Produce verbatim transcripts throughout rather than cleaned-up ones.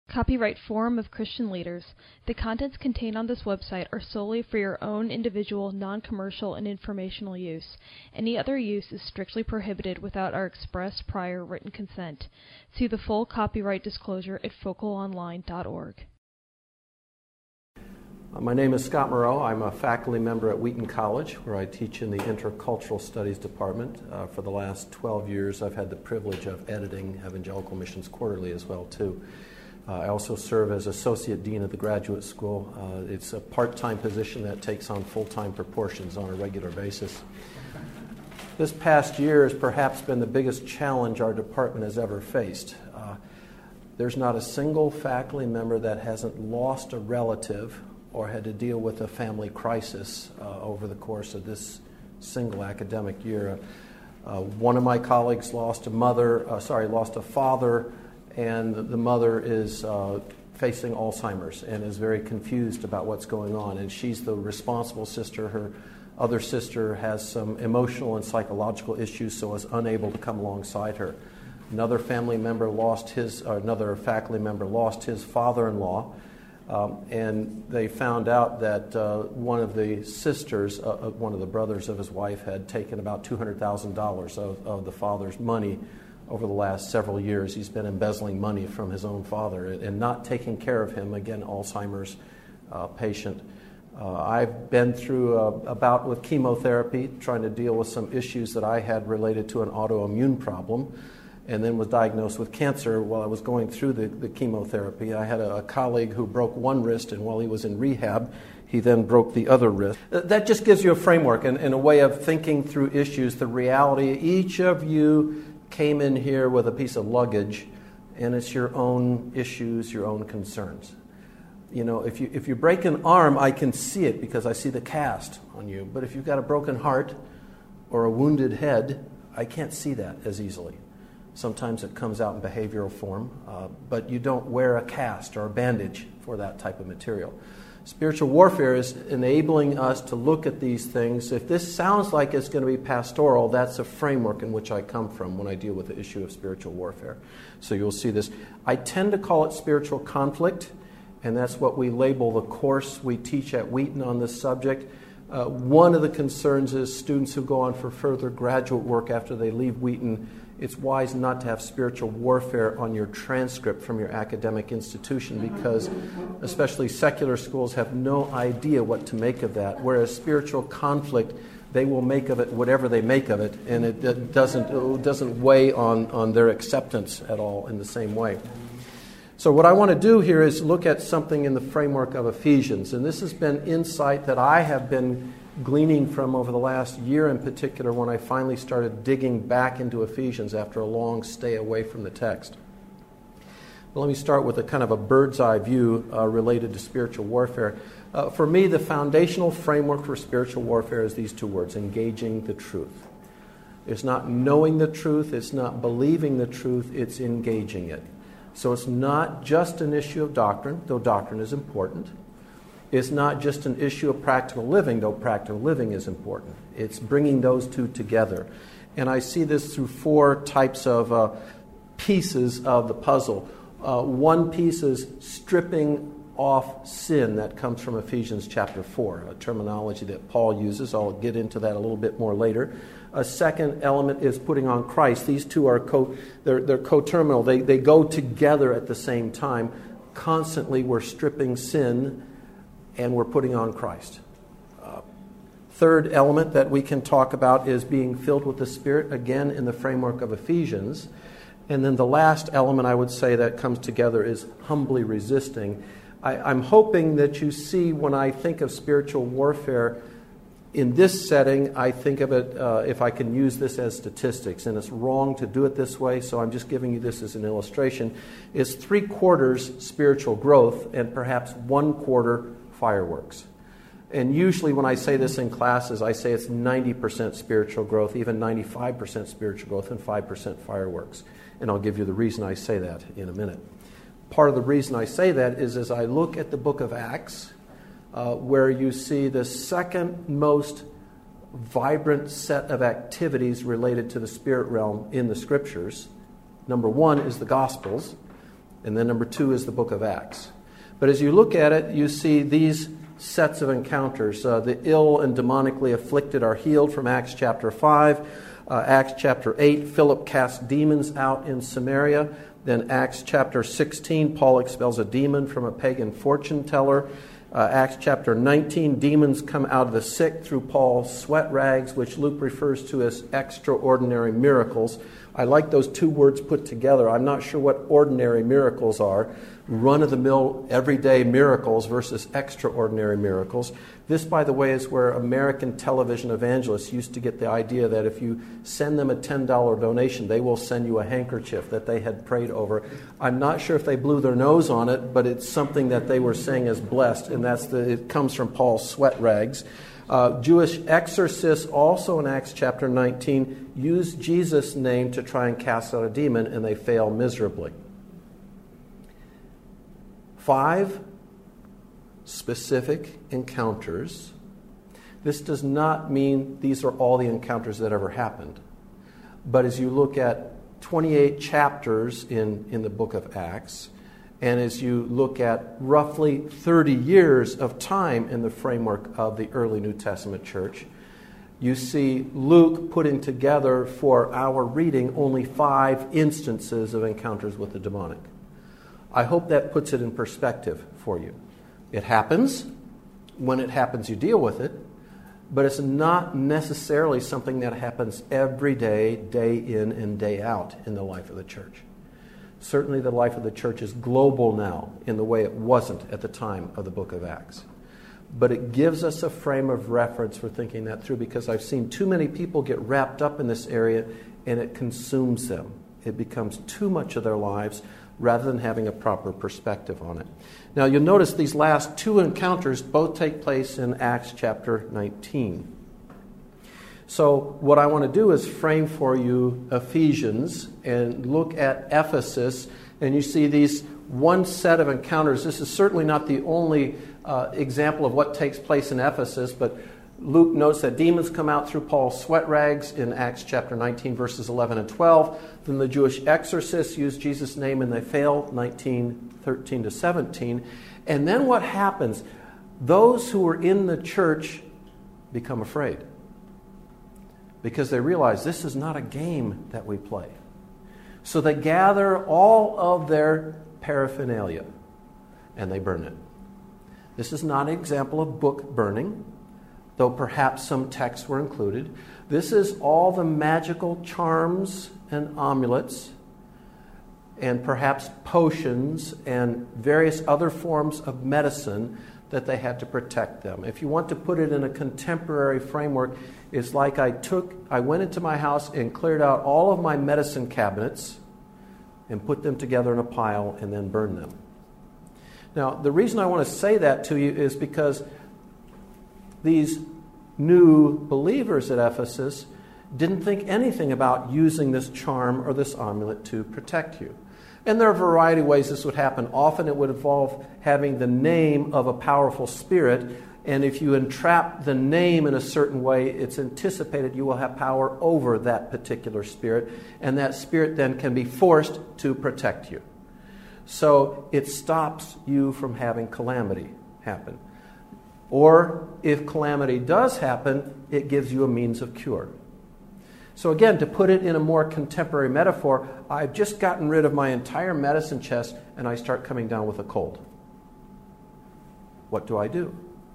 Copyright Forum of Christian Leaders. The contents contained on this website are solely for your own individual, non-commercial, and informational use. Any other use is strictly prohibited without our express prior written consent. See the full copyright disclosure at focal online dot org. My name is Scott Moreau. I'm a faculty member at Wheaton College, where I teach in the Intercultural Studies Department. Uh, for the last twelve years, I've had the privilege of editing Evangelical Missions Quarterly as well, too. Uh, I also serve as Associate Dean of the Graduate School. Uh, it's a part-time position that takes on full-time proportions on a regular basis. This past year has perhaps been the biggest challenge our department has ever faced. Uh, there's not a single faculty member that hasn't lost a relative or had to deal with a family crisis uh, over the course of this single academic year. Uh, one of my colleagues lost a mother, uh, sorry, lost a father, and the mother is uh, facing Alzheimer's and is very confused about what's going on. And she's the responsible sister. Her other sister has some emotional and psychological issues, so is unable to come alongside her. Another family member lost his, or another faculty member lost his father-in-law. Um, and they found out that uh, one of the sisters, uh, one of the brothers of his wife, had taken about two hundred thousand dollars of, of the father's money over the last several years. He's been embezzling money from his own father and, and not taking care of him, again, Alzheimer's uh, patient. Uh, I've been through a, a bout with chemotherapy, trying to deal with some issues that I had related to an autoimmune problem, and then was diagnosed with cancer while I was going through the, the chemotherapy. I had a, a colleague who broke one wrist, and while he was in rehab, he then broke the other wrist. That just gives you a framework and, and a way of thinking through issues, the reality. Each of you came in here with a piece of luggage, and it's your own issues, your own concerns. You know, if you if you break an arm, I can see it because I see the cast on you. But if you've got a broken heart or a wounded head, I can't see that as easily. Sometimes it comes out in behavioral form, uh, but you don't wear a cast or a bandage for that type of material. Spiritual warfare is enabling us to look at these things. If this sounds like it's going to be pastoral, that's a framework in which I come from when I deal with the issue of spiritual warfare. So you'll see this. I tend to call it spiritual conflict, and that's what we label the course we teach at Wheaton on this subject. Uh, one of the concerns is students who go on for further graduate work after they leave Wheaton, it's wise not to have spiritual warfare on your transcript from your academic institution because especially secular schools have no idea what to make of that, whereas spiritual conflict, they will make of it whatever they make of it, and it, it doesn't it doesn't weigh on, on their acceptance at all in the same way. So what I want to do here is look at something in the framework of Ephesians, and this has been insight that I have been gleaning from over the last year in particular when I finally started digging back into Ephesians after a long stay away from the text. But let me start with a kind of a bird's eye view uh, related to spiritual warfare. Uh, for me, the foundational framework for spiritual warfare is these two words, engaging the truth. It's not knowing the truth, it's not believing the truth, it's engaging it. So it's not just an issue of doctrine, though doctrine is important. It's not just an issue of practical living, though practical living is important. It's bringing those two together. And I see this through four types of uh, pieces of the puzzle. Uh, one piece is stripping off sin. That comes from Ephesians chapter four, a terminology that Paul uses. I'll get into that a little bit more later. A second element is putting on Christ. These two are co, they're, they're coterminal. They, they go together at the same time. Constantly we're stripping sin and we're putting on Christ. Uh, third element that we can talk about is being filled with the Spirit, again in the framework of Ephesians. And then the last element I would say that comes together is humbly resisting. I, I'm hoping that you see when I think of spiritual warfare in this setting, I think of it, uh, if I can use this as statistics, and it's wrong to do it this way, so I'm just giving you this as an illustration, is three quarters spiritual growth and perhaps one quarter fireworks. And usually when I say this in classes, I say it's ninety percent spiritual growth, even ninety-five percent spiritual growth, and five percent fireworks. And I'll give you the reason I say that in a minute. Part of the reason I say that is as I look at the book of Acts, uh, where you see the second most vibrant set of activities related to the spirit realm in the Scriptures. Number one is the Gospels. And then number two is the book of Acts. But as you look at it, you see these sets of encounters. Uh, the ill and demonically afflicted are healed from Acts chapter five. Uh, Acts chapter eight, Philip casts demons out in Samaria. Then Acts chapter sixteen, Paul expels a demon from a pagan fortune teller. Uh, Acts chapter nineteen, demons come out of the sick through Paul's sweat rags, which Luke refers to as extraordinary miracles. I like those two words put together. I'm not sure what ordinary miracles are. Run-of-the-mill, everyday miracles versus extraordinary miracles. This, by the way, is where American television evangelists used to get the idea that if you send them a ten dollar donation, they will send you a handkerchief that they had prayed over. I'm not sure if they blew their nose on it, but it's something that they were saying is blessed, and that's the, it comes from Paul's sweat rags. Uh, Jewish exorcists, also in Acts chapter nineteen, use Jesus' name to try and cast out a demon, and they fail miserably. Five specific encounters. This does not mean these are all the encounters that ever happened. But as you look at twenty-eight chapters in, in the book of Acts, and as you look at roughly thirty years of time in the framework of the early New Testament church, you see Luke putting together for our reading only five instances of encounters with the demonic. I hope that puts it in perspective for you. It happens. When it happens, you deal with it. But it's not necessarily something that happens every day, day in and day out in the life of the church. Certainly the life of the church is global now in the way it wasn't at the time of the book of Acts. But it gives us a frame of reference for thinking that through, because I've seen too many people get wrapped up in this area and it consumes them. It becomes too much of their lives rather than having a proper perspective on it. Now you'll notice these last two encounters both take place in Acts chapter nineteen. So what I want to do is frame for you Ephesians and look at Ephesus, and you see these one set of encounters. This is certainly not the only uh, example of what takes place in Ephesus, but Luke notes that demons come out through Paul's sweat rags in Acts chapter nineteen, verses eleven and twelve. Then the Jewish exorcists use Jesus' name and they fail, nineteen, thirteen to seventeen. And then what happens? Those who are in the church become afraid because they realize this is not a game that we play. So they gather all of their paraphernalia and they burn it. This is not an example of book burning, though perhaps some texts were included. This is all the magical charms and amulets and perhaps potions and various other forms of medicine that they had to protect them. If you want to put it in a contemporary framework, it's like I took, I went into my house and cleared out all of my medicine cabinets and put them together in a pile and then burned them. Now, the reason I want to say that to you is because these new believers at Ephesus didn't think anything about using this charm or this amulet to protect you. And there are a variety of ways this would happen. Often it would involve having the name of a powerful spirit, and if you entrap the name in a certain way, it's anticipated you will have power over that particular spirit, and that spirit then can be forced to protect you. So it stops you from having calamity happen. Or if calamity does happen, it gives you a means of cure. So again, to put it in a more contemporary metaphor, I've just gotten rid of my entire medicine chest and I start coming down with a cold. What do I do?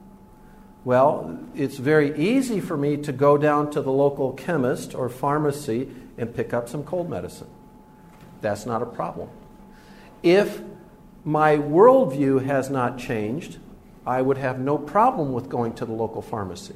Well, it's very easy for me to go down to the local chemist or pharmacy and pick up some cold medicine. That's not a problem. If my worldview has not changed, I would have no problem with going to the local pharmacy.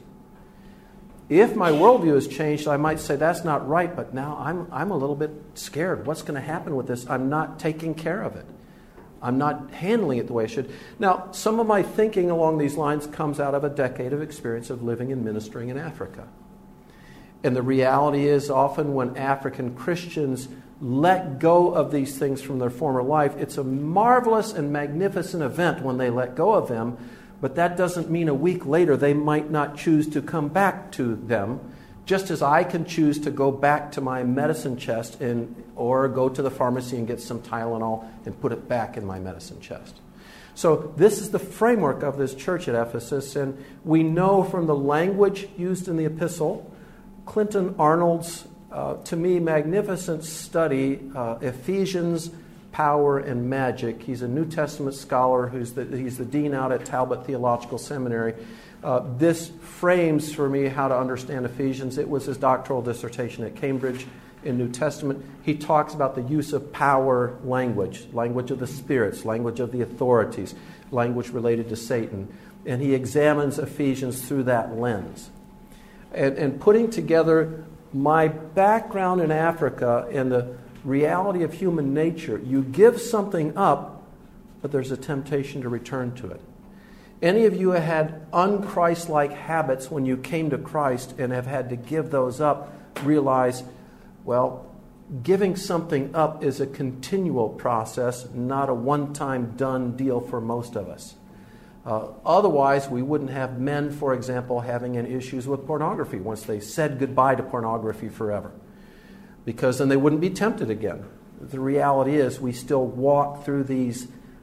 If my worldview has changed, I might say that's not right, but now I'm I'm a little bit scared. What's going to happen with this? I'm not taking care of it. I'm not handling it the way I should. Now, some of my thinking along these lines comes out of a decade of experience of living and ministering in Africa. And the reality is often when African Christians let go of these things from their former life, it's a marvelous and magnificent event when they let go of them. But that doesn't mean a week later they might not choose to come back to them Just as I can choose to go back to my medicine chest and, or go to the pharmacy and get some Tylenol and put it back in my medicine chest. So this is the framework of this church at Ephesus, and we know from the language used in the epistle, Clinton Arnold's, uh, to me, magnificent study, uh, Ephesians, Power and Magic. He's a New Testament scholar. Who's the, he's the dean out at Talbot Theological Seminary. Uh, this frames for me how to understand Ephesians. It was his doctoral dissertation at Cambridge in New Testament. He talks about the use of power language, language of the spirits, language of the authorities, language related to Satan. And he examines Ephesians through that lens. And, and putting together my background in Africa and the reality of human nature, you give something up, but there's a temptation to return to it. Any of you have had un-Christ-like habits when you came to Christ and have had to give those up, realize, well, giving something up is a continual process, not a one-time done deal for most of us. Uh, otherwise, we wouldn't have men, for example, having any issues with pornography once they said goodbye to pornography forever, because then they wouldn't be tempted again. The reality is we still walk through these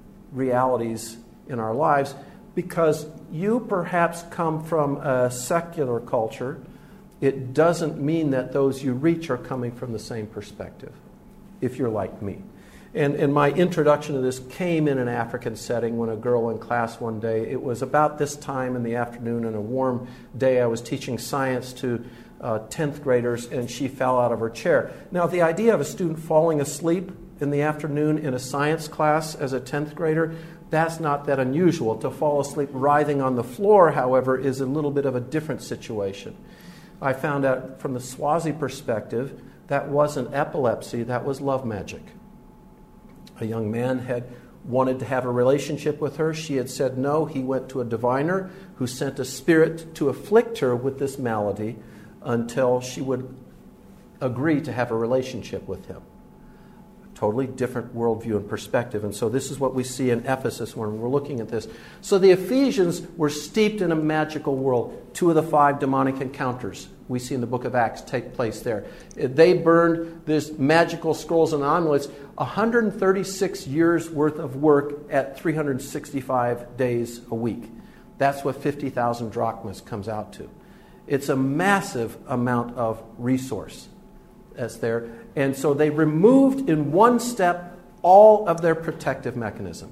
realities in our lives because you perhaps come from a secular culture. It doesn't mean that those you reach are coming from the same perspective, if you're like me. And, and my introduction to this came in an African setting when a girl in class one day, it was about this time in the afternoon on a warm day, I was teaching science to uh, tenth graders, and she fell out of her chair. Now, the idea of a student falling asleep in the afternoon in a science class as a tenth grader, that's not that unusual. To fall asleep writhing on the floor, however, is a little bit of a different situation. I found out from the Swazi perspective, that wasn't epilepsy, that was love magic. A young man had wanted to have a relationship with her. She had said no. He went to a diviner who sent a spirit to afflict her with this malady until she would agree to have a relationship with him. Totally different worldview and perspective. And so this is what we see in Ephesus when we're looking at this. So the Ephesians were steeped in a magical world. Two of the five demonic encounters we see in the book of Acts take place there. They burned this magical scrolls and amulets, one hundred thirty-six years worth of work at three hundred sixty-five days a week. That's what fifty thousand drachmas comes out to. It's a massive amount of resource that's there. And so they removed in one step all of their protective mechanism.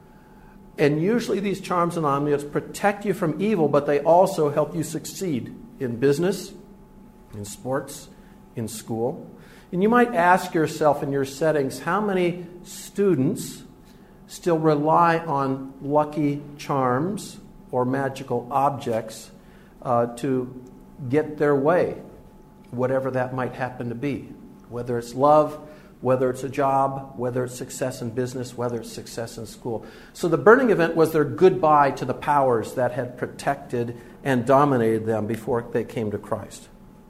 And usually these charms and amulets protect you from evil, but they also help you succeed in business, in sports, in school. And you might ask yourself in your settings, how many students still rely on lucky charms or magical objects uh, to get their way, whatever that might happen to be? Whether it's love, whether it's a job, whether it's success in business, whether it's success in school. So the burning event was their goodbye to the powers that had protected and dominated them before they came to Christ.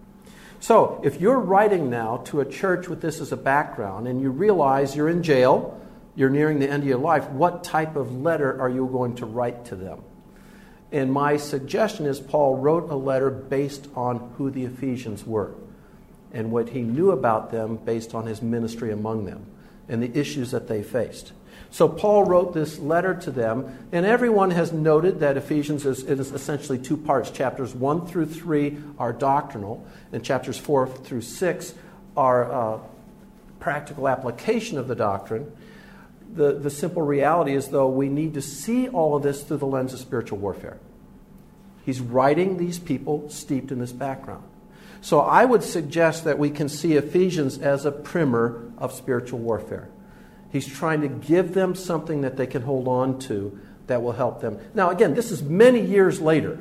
So if you're writing now to a church with this as a background and you realize you're in jail, you're nearing the end of your life, what type of letter are you going to write to them? And my suggestion is Paul wrote a letter based on who the Ephesians were and what he knew about them based on his ministry among them and the issues that they faced. So Paul wrote this letter to them, and everyone has noted that Ephesians is, is essentially two parts. Chapters one through three are doctrinal, and chapters four through six are uh, practical application of the doctrine. The, the simple reality is, though, we need to see all of this through the lens of spiritual warfare. He's writing these people steeped in this background. So I would suggest that we can see Ephesians as a primer of spiritual warfare. He's trying to give them something that they can hold on to that will help them. Now, again, this is many years later,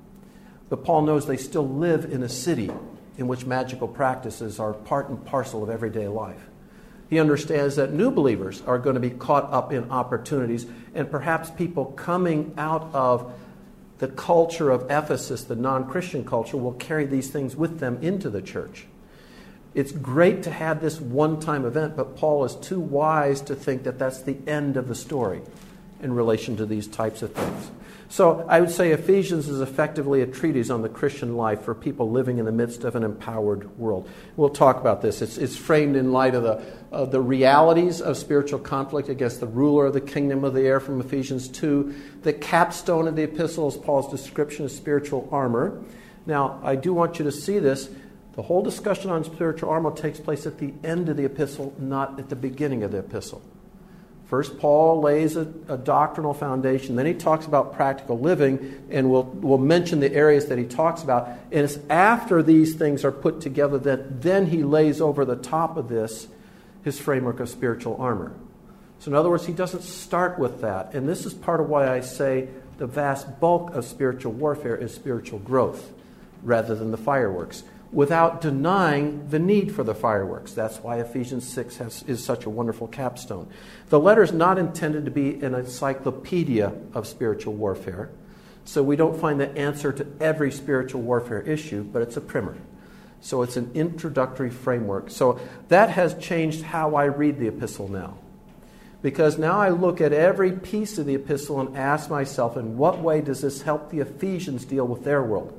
but Paul knows they still live in a city in which magical practices are part and parcel of everyday life. He understands that new believers are going to be caught up in opportunities, and perhaps people coming out of the culture of Ephesus, the non-Christian culture, will carry these things with them into the church. It's great to have this one-time event, but Paul is too wise to think that that's the end of the story in relation to these types of things. So I would say Ephesians is effectively a treatise on the Christian life for people living in the midst of an empowered world. We'll talk about this. It's, it's framed in light of the, uh, the realities of spiritual conflict against the ruler of the kingdom of the air from Ephesians two. The capstone of the epistle is Paul's description of spiritual armor. Now, I do want you to see this. The whole discussion on spiritual armor takes place at the end of the epistle, not at the beginning of the epistle. First, Paul lays a, a doctrinal foundation. Then he talks about practical living, and we'll, we'll mention the areas that he talks about. And it's after these things are put together that then he lays over the top of this his framework of spiritual armor. So in other words, he doesn't start with that. And this is part of why I say the vast bulk of spiritual warfare is spiritual growth rather than the fireworks, without denying the need for the fireworks. That's why Ephesians six has, is such a wonderful capstone. The letter is not intended to be an encyclopedia of spiritual warfare, so we don't find the answer to every spiritual warfare issue, but it's a primer. So it's an introductory framework. So that has changed how I read the epistle now. Because now I look at every piece of the epistle and ask myself, in what way does this help the Ephesians deal with their world?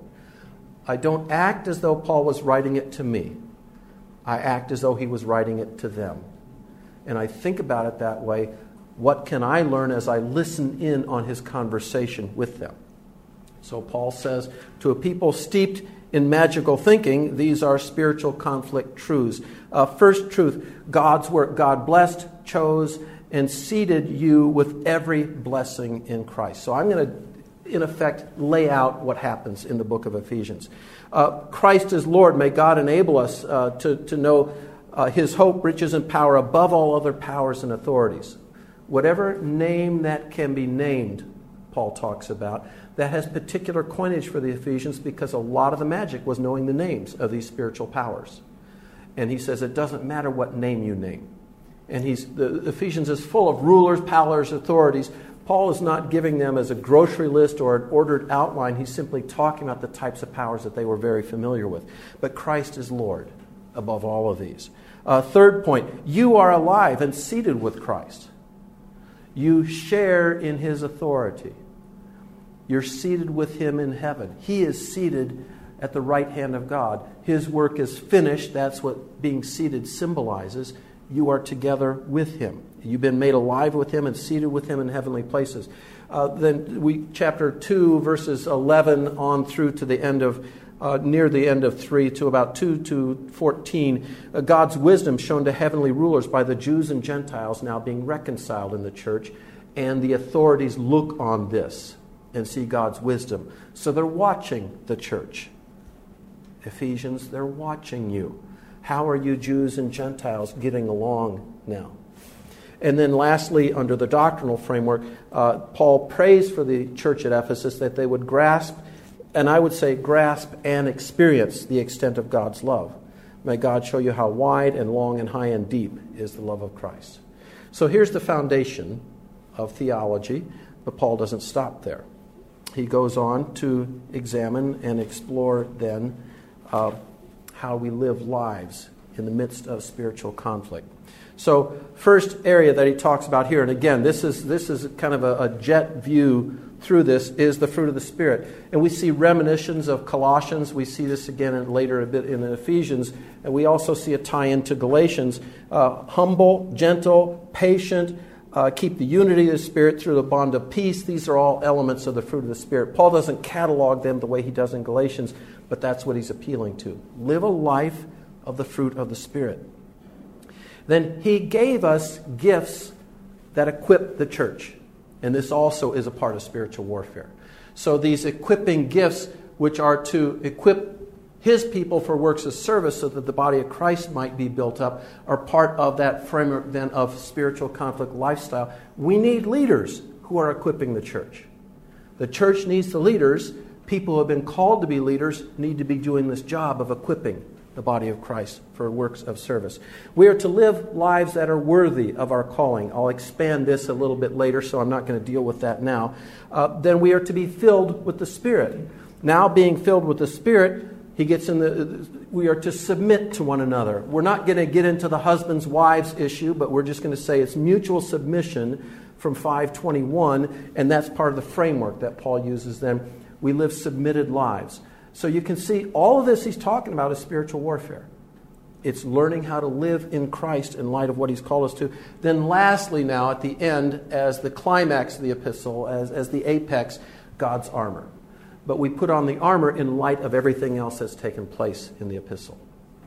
I don't act as though Paul was writing it to me. I act as though he was writing it to them. And I think about it that way. What can I learn as I listen in on his conversation with them? So Paul says, to a people steeped in magical thinking, these are spiritual conflict truths. Uh, first truth, God's work. God blessed, chose, and seated you with every blessing in Christ. So I'm going to in effect, lay out what happens in the book of Ephesians. Uh, Christ is Lord. May God enable us uh, to, to know uh, His hope, riches, and power above all other powers and authorities. Whatever name that can be named, Paul talks about, that has particular coinage for the Ephesians because a lot of the magic was knowing the names of these spiritual powers. And he says it doesn't matter what name you name. And he's the Ephesians is full of rulers, powers, authorities. Paul is not giving them as a grocery list or an ordered outline. He's simply talking about the types of powers that they were very familiar with. But Christ is Lord above all of these. Uh, third point, you are alive and seated with Christ. You share in His authority. You're seated with Him in heaven. He is seated at the right hand of God. His work is finished. That's what being seated symbolizes. You are together with Him. You've been made alive with Him and seated with Him in heavenly places. Uh, then we, chapter two, verses eleven on through to the end of, uh, near the end of three to about two to fourteen, uh, God's wisdom shown to heavenly rulers by the Jews and Gentiles now being reconciled in the church, and the authorities look on this and see God's wisdom. So they're watching the church. Ephesians, they're watching you. How are you Jews and Gentiles getting along now? And then lastly, under the doctrinal framework, uh, Paul prays for the church at Ephesus that they would grasp, and I would say grasp and experience the extent of God's love. May God show you how wide and long and high and deep is the love of Christ. So here's the foundation of theology, but Paul doesn't stop there. He goes on to examine and explore then uh, how we live lives in the midst of spiritual conflict. So first area that he talks about here, and again, this is this is kind of a, a jet view through this, is the fruit of the Spirit. And we see reminiscences of Colossians. We see this again in, later a bit in Ephesians. And we also see a tie-in to Galatians. Uh, humble, gentle, patient, uh, keep the unity of the Spirit through the bond of peace. These are all elements of the fruit of the Spirit. Paul doesn't catalog them the way he does in Galatians, but that's what he's appealing to. Live a life of the fruit of the Spirit. Then he gave us gifts that equip the church. And this also is a part of spiritual warfare. So these equipping gifts, which are to equip His people for works of service so that the body of Christ might be built up, are part of that framework then of spiritual conflict lifestyle. We need leaders who are equipping the church. The church needs the leaders. People who have been called to be leaders need to be doing this job of equipping the body of Christ for works of service. We are to live lives that are worthy of our calling. I'll expand this a little bit later, so I'm not going to deal with that now. Uh, then we are to be filled with the Spirit. Now, being filled with the Spirit, he gets in the. We are to submit to one another. We're not going to get into the husbands, wives issue, but we're just going to say it's mutual submission from five twenty-one, and that's part of the framework that Paul uses then. We live submitted lives. So you can see all of this he's talking about is spiritual warfare. It's learning how to live in Christ in light of what he's called us to. Then lastly now, at the end, as the climax of the epistle, as, as the apex, God's armor. But we put on the armor in light of everything else that's taken place in the epistle.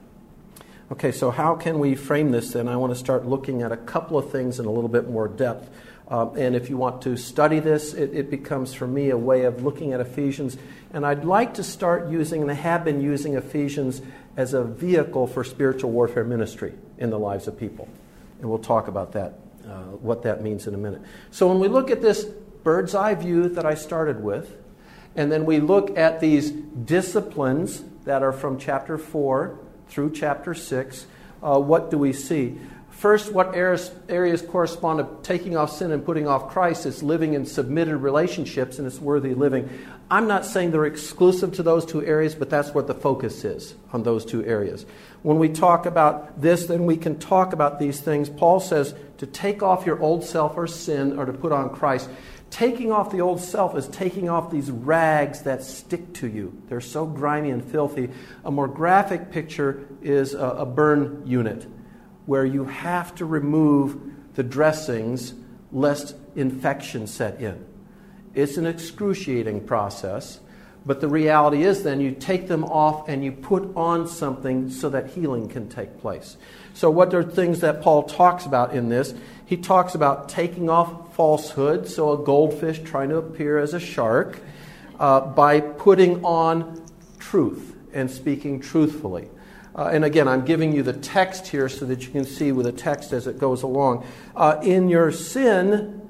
Okay, so how can we frame this then? I want to start looking at a couple of things in a little bit more depth. Um, and if you want to study this, it, it becomes for me a way of looking at Ephesians. And I'd like to start using, and I have been using Ephesians as a vehicle for spiritual warfare ministry in the lives of people. And we'll talk about that, uh, what that means in a minute. So when we look at this bird's eye view that I started with, and then we look at these disciplines that are from chapter four through chapter six, uh, what do we see? First, what areas, areas correspond to taking off sin and putting off Christ? It's living in submitted relationships, and it's worthy living. I'm not saying they're exclusive to those two areas, but that's what the focus is on those two areas. When we talk about this, then we can talk about these things. Paul says to take off your old self or sin, or to put on Christ. Taking off the old self is taking off these rags that stick to you. They're so grimy and filthy. A more graphic picture is a, a burn unit, where you have to remove the dressings lest infection set in. It's an excruciating process, but the reality is then you take them off and you put on something so that healing can take place. So what are things that Paul talks about in this? He talks about taking off falsehood, so a goldfish trying to appear as a shark, uh, by putting on truth and speaking truthfully. Uh, and again, I'm giving you the text here so that you can see with the text as it goes along. Uh, in your sin,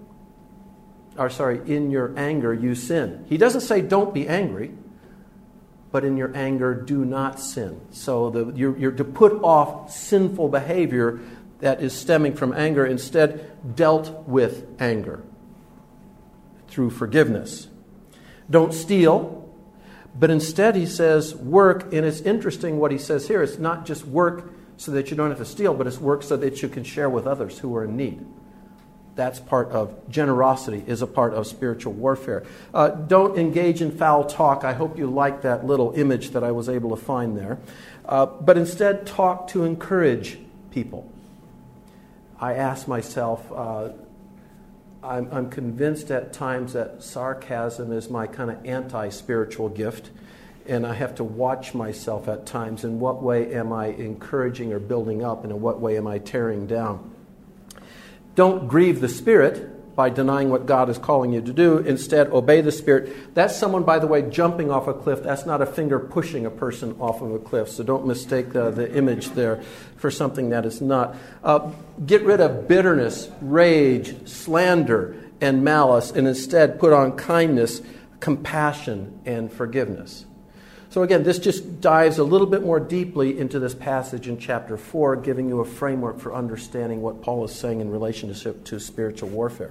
or sorry, in your anger, you sin. He doesn't say don't be angry, but in your anger, do not sin. So the, you're, you're to put off sinful behavior that is stemming from anger, instead dealt with anger through forgiveness. Don't steal, but instead he says work, and it's interesting what he says here. It's not just work so that you don't have to steal, but it's work so that you can share with others who are in need. That's part of generosity, is a part of spiritual warfare. Uh, don't engage in foul talk. I hope you like that little image that I was able to find there. Uh, but instead talk to encourage people. I ask myself, uh, I'm, I'm convinced at times that sarcasm is my kind of anti-spiritual gift, and I have to watch myself at times. In what way am I encouraging or building up, and in what way am I tearing down? Don't grieve the Spirit by denying what God is calling you to do. Instead, obey the Spirit. That's someone, by the way, jumping off a cliff. That's not a finger pushing a person off of a cliff. So don't mistake the, the image there for something that is not. Uh, get rid of bitterness, rage, slander, and malice, and instead put on kindness, compassion, and forgiveness. So again, this just dives a little bit more deeply into this passage in chapter four, giving you a framework for understanding what Paul is saying in relationship to spiritual warfare.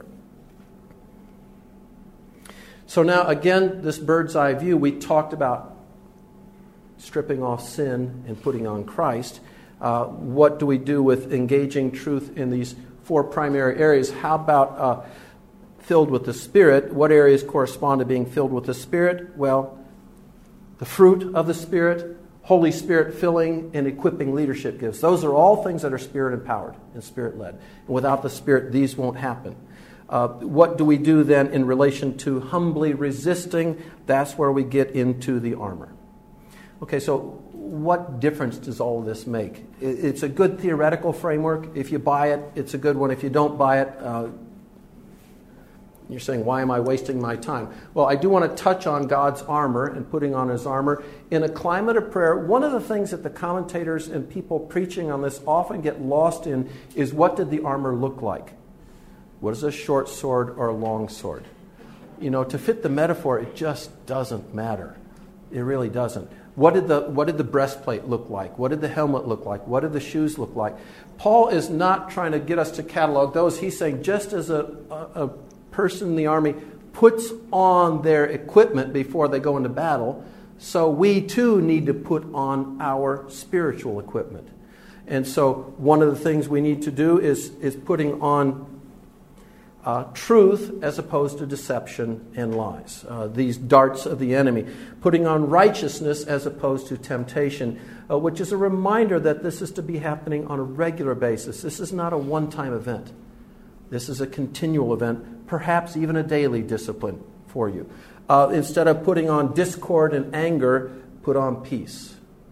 So now, again, this bird's eye view, we talked about stripping off sin and putting on Christ. Uh, what do we do with engaging truth in these four primary areas? How about uh, filled with the Spirit? What areas correspond to being filled with the Spirit? Well, the fruit of the Spirit, Holy Spirit filling, and equipping leadership gifts. Those are all things that are Spirit-empowered and Spirit-led. And without the Spirit, these won't happen. Uh, what do we do then in relation to humbly resisting? That's where we get into the armor. Okay, so what difference does all of this make? It's a good theoretical framework. If you buy it, it's a good one. If you don't buy it, uh, you're saying, why am I wasting my time? Well, I do want to touch on God's armor and putting on his armor. In a climate of prayer, one of the things that the commentators and people preaching on this often get lost in is, what did the armor look like? What is a short sword or a long sword? You know, to fit the metaphor, it just doesn't matter. It really doesn't. What did the what did the breastplate look like? What did the helmet look like? What did the shoes look like? Paul is not trying to get us to catalog those. He's saying just as a, a, a person in the army puts on their equipment before they go into battle, so we too need to put on our spiritual equipment. And so one of the things we need to do is, is putting on Uh, truth as opposed to deception and lies. Uh, these darts of the enemy. Putting on righteousness as opposed to temptation, uh, which is a reminder that this is to be happening on a regular basis. This is not a one-time event. This is a continual event, perhaps even a daily discipline for you. Uh, instead of putting on discord and anger, put on peace.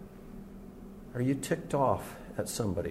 Are you ticked off at somebody?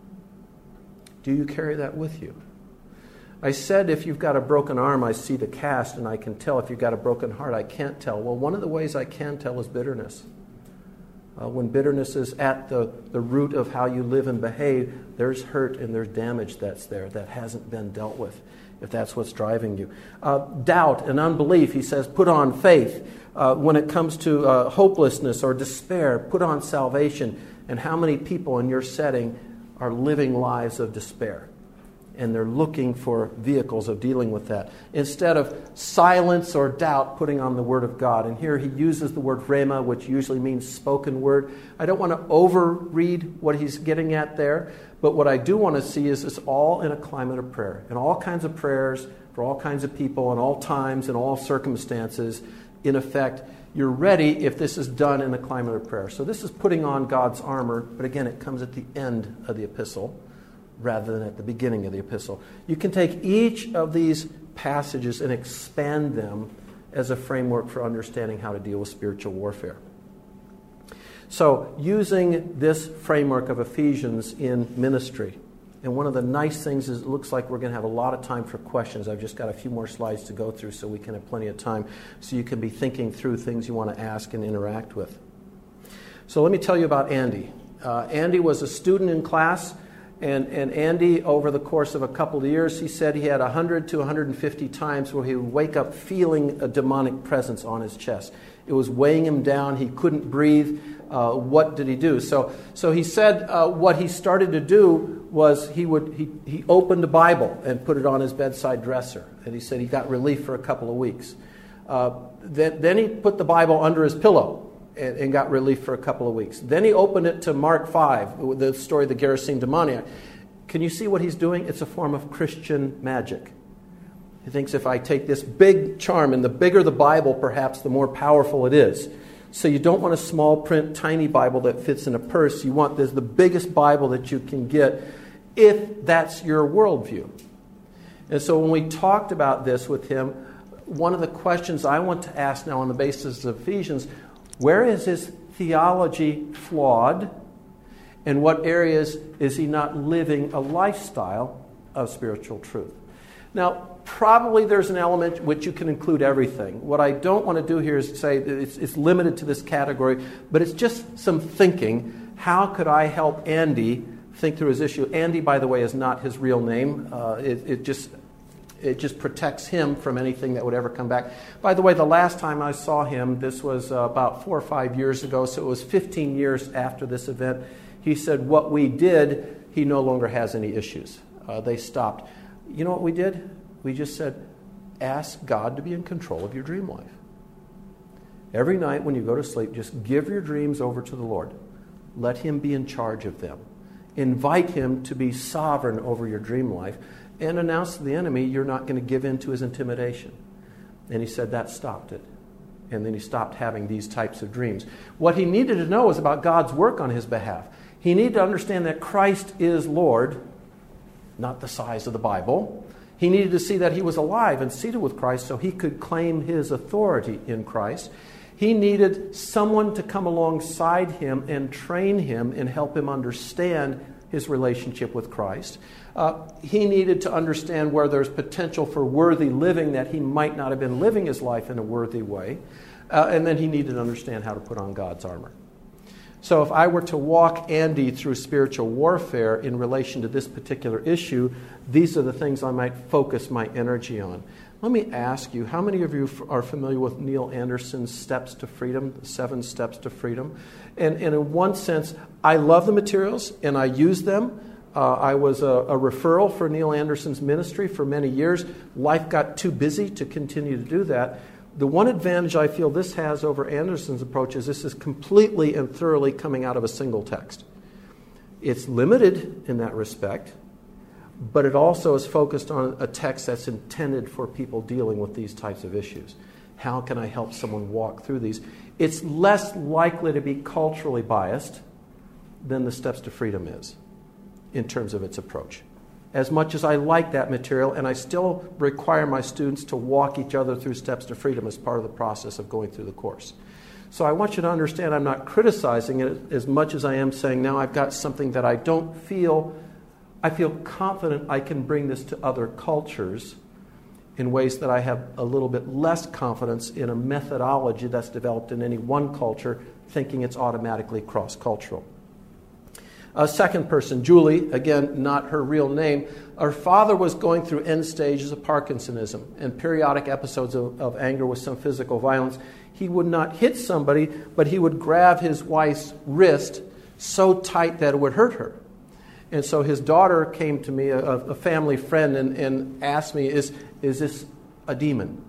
Do you carry that with you? I said if you've got a broken arm, I see the cast and I can tell. If you've got a broken heart, I can't tell. Well, one of the ways I can tell is bitterness. Uh, when bitterness is at the, the root of how you live and behave, there's hurt and there's damage that's there that hasn't been dealt with, if that's what's driving you. Uh, doubt and unbelief, he says, put on faith. Uh, when it comes to uh, hopelessness or despair, put on salvation. And how many people in your setting are living lives of despair? And they're looking for vehicles of dealing with that. Instead of silence or doubt, putting on the Word of God. And here he uses the word rhema, which usually means spoken word. I don't want to overread what he's getting at there, but what I do want to see is it's all in a climate of prayer. And all kinds of prayers for all kinds of people in all times and all circumstances. In effect, you're ready if this is done in a climate of prayer. So this is putting on God's armor, but again, it comes at the end of the epistle, rather than at the beginning of the epistle. You can take each of these passages and expand them as a framework for understanding how to deal with spiritual warfare. So, using this framework of Ephesians in ministry, and one of the nice things is it looks like we're going to have a lot of time for questions. I've just got a few more slides to go through so we can have plenty of time so you can be thinking through things you want to ask and interact with. So let me tell you about Andy. Uh, Andy was a student in class. And, and Andy, over the course of a couple of years, he said he had one hundred to one hundred fifty times where he would wake up feeling a demonic presence on his chest. It was weighing him down. He couldn't breathe. Uh, what did he do? So, so he said uh, what he started to do was he would he, he opened a Bible and put it on his bedside dresser. And he said he got relief for a couple of weeks. Uh, then, then he put the Bible under his pillow. And, and got relief for a couple of weeks. Then he opened it to Mark five, the story of the Gerasene demoniac. Can you see what he's doing? It's a form of Christian magic. He thinks if I take this big charm, and the bigger the Bible, perhaps, the more powerful it is. So you don't want a small print, tiny Bible that fits in a purse. You want this, the biggest Bible that you can get, if that's your worldview. And so when we talked about this with him, one of the questions I want to ask now on the basis of Ephesians, where is his theology flawed? And what areas is he not living a lifestyle of spiritual truth? Now, probably there's an element which you can include everything. What I don't want to do here is say that it's, it's limited to this category, but it's just some thinking. How could I help Andy think through his issue? Andy, by the way, is not his real name. Uh, it, it just... It just protects him from anything that would ever come back. By the way, the last time I saw him, this was uh, about four or five years ago, so it was fifteen years after this event. He said, what we did, he no longer has any issues. Uh, they stopped. You know what we did? We just said, ask God to be in control of your dream life. Every night when you go to sleep, just give your dreams over to the Lord. Let Him be in charge of them. Invite Him to be sovereign over your dream life. And announce to the enemy you're not going to give in to his intimidation. And he said that stopped it. And then he stopped having these types of dreams. What he needed to know was about God's work on his behalf. He needed to understand that Christ is Lord, not the size of the Bible. He needed to see that he was alive and seated with Christ so he could claim his authority in Christ. He needed someone to come alongside him and train him and help him understand his relationship with Christ. Uh, he needed to understand where there's potential for worthy living, that he might not have been living his life in a worthy way. Uh, and then he needed to understand how to put on God's armor. So if I were to walk Andy through spiritual warfare in relation to this particular issue, these are the things I might focus my energy on. Let me ask you, how many of you are familiar with Neil Anderson's Steps to Freedom, the Seven Steps to Freedom? And, and in one sense, I love the materials and I use them. Uh, I was a, a referral for Neil Anderson's ministry for many years. Life got too busy to continue to do that. The one advantage I feel this has over Anderson's approach is this is completely and thoroughly coming out of a single text. It's limited in that respect, but it also is focused on a text that's intended for people dealing with these types of issues. How can I help someone walk through these? It's less likely to be culturally biased than the Steps to Freedom is in terms of its approach. As much as I like that material, and I still require my students to walk each other through Steps to Freedom as part of the process of going through the course. So I want you to understand I'm not criticizing it as much as I am saying now I've got something that I don't feel, I feel confident I can bring this to other cultures in ways that I have a little bit less confidence in a methodology that's developed in any one culture, thinking it's automatically cross-cultural. A second person, Julie, again, not her real name, her father was going through end stages of Parkinsonism and periodic episodes of, of anger with some physical violence. He would not hit somebody, but he would grab his wife's wrist so tight that it would hurt her. And so his daughter came to me, a, a family friend, and, and asked me, is, is this a demon?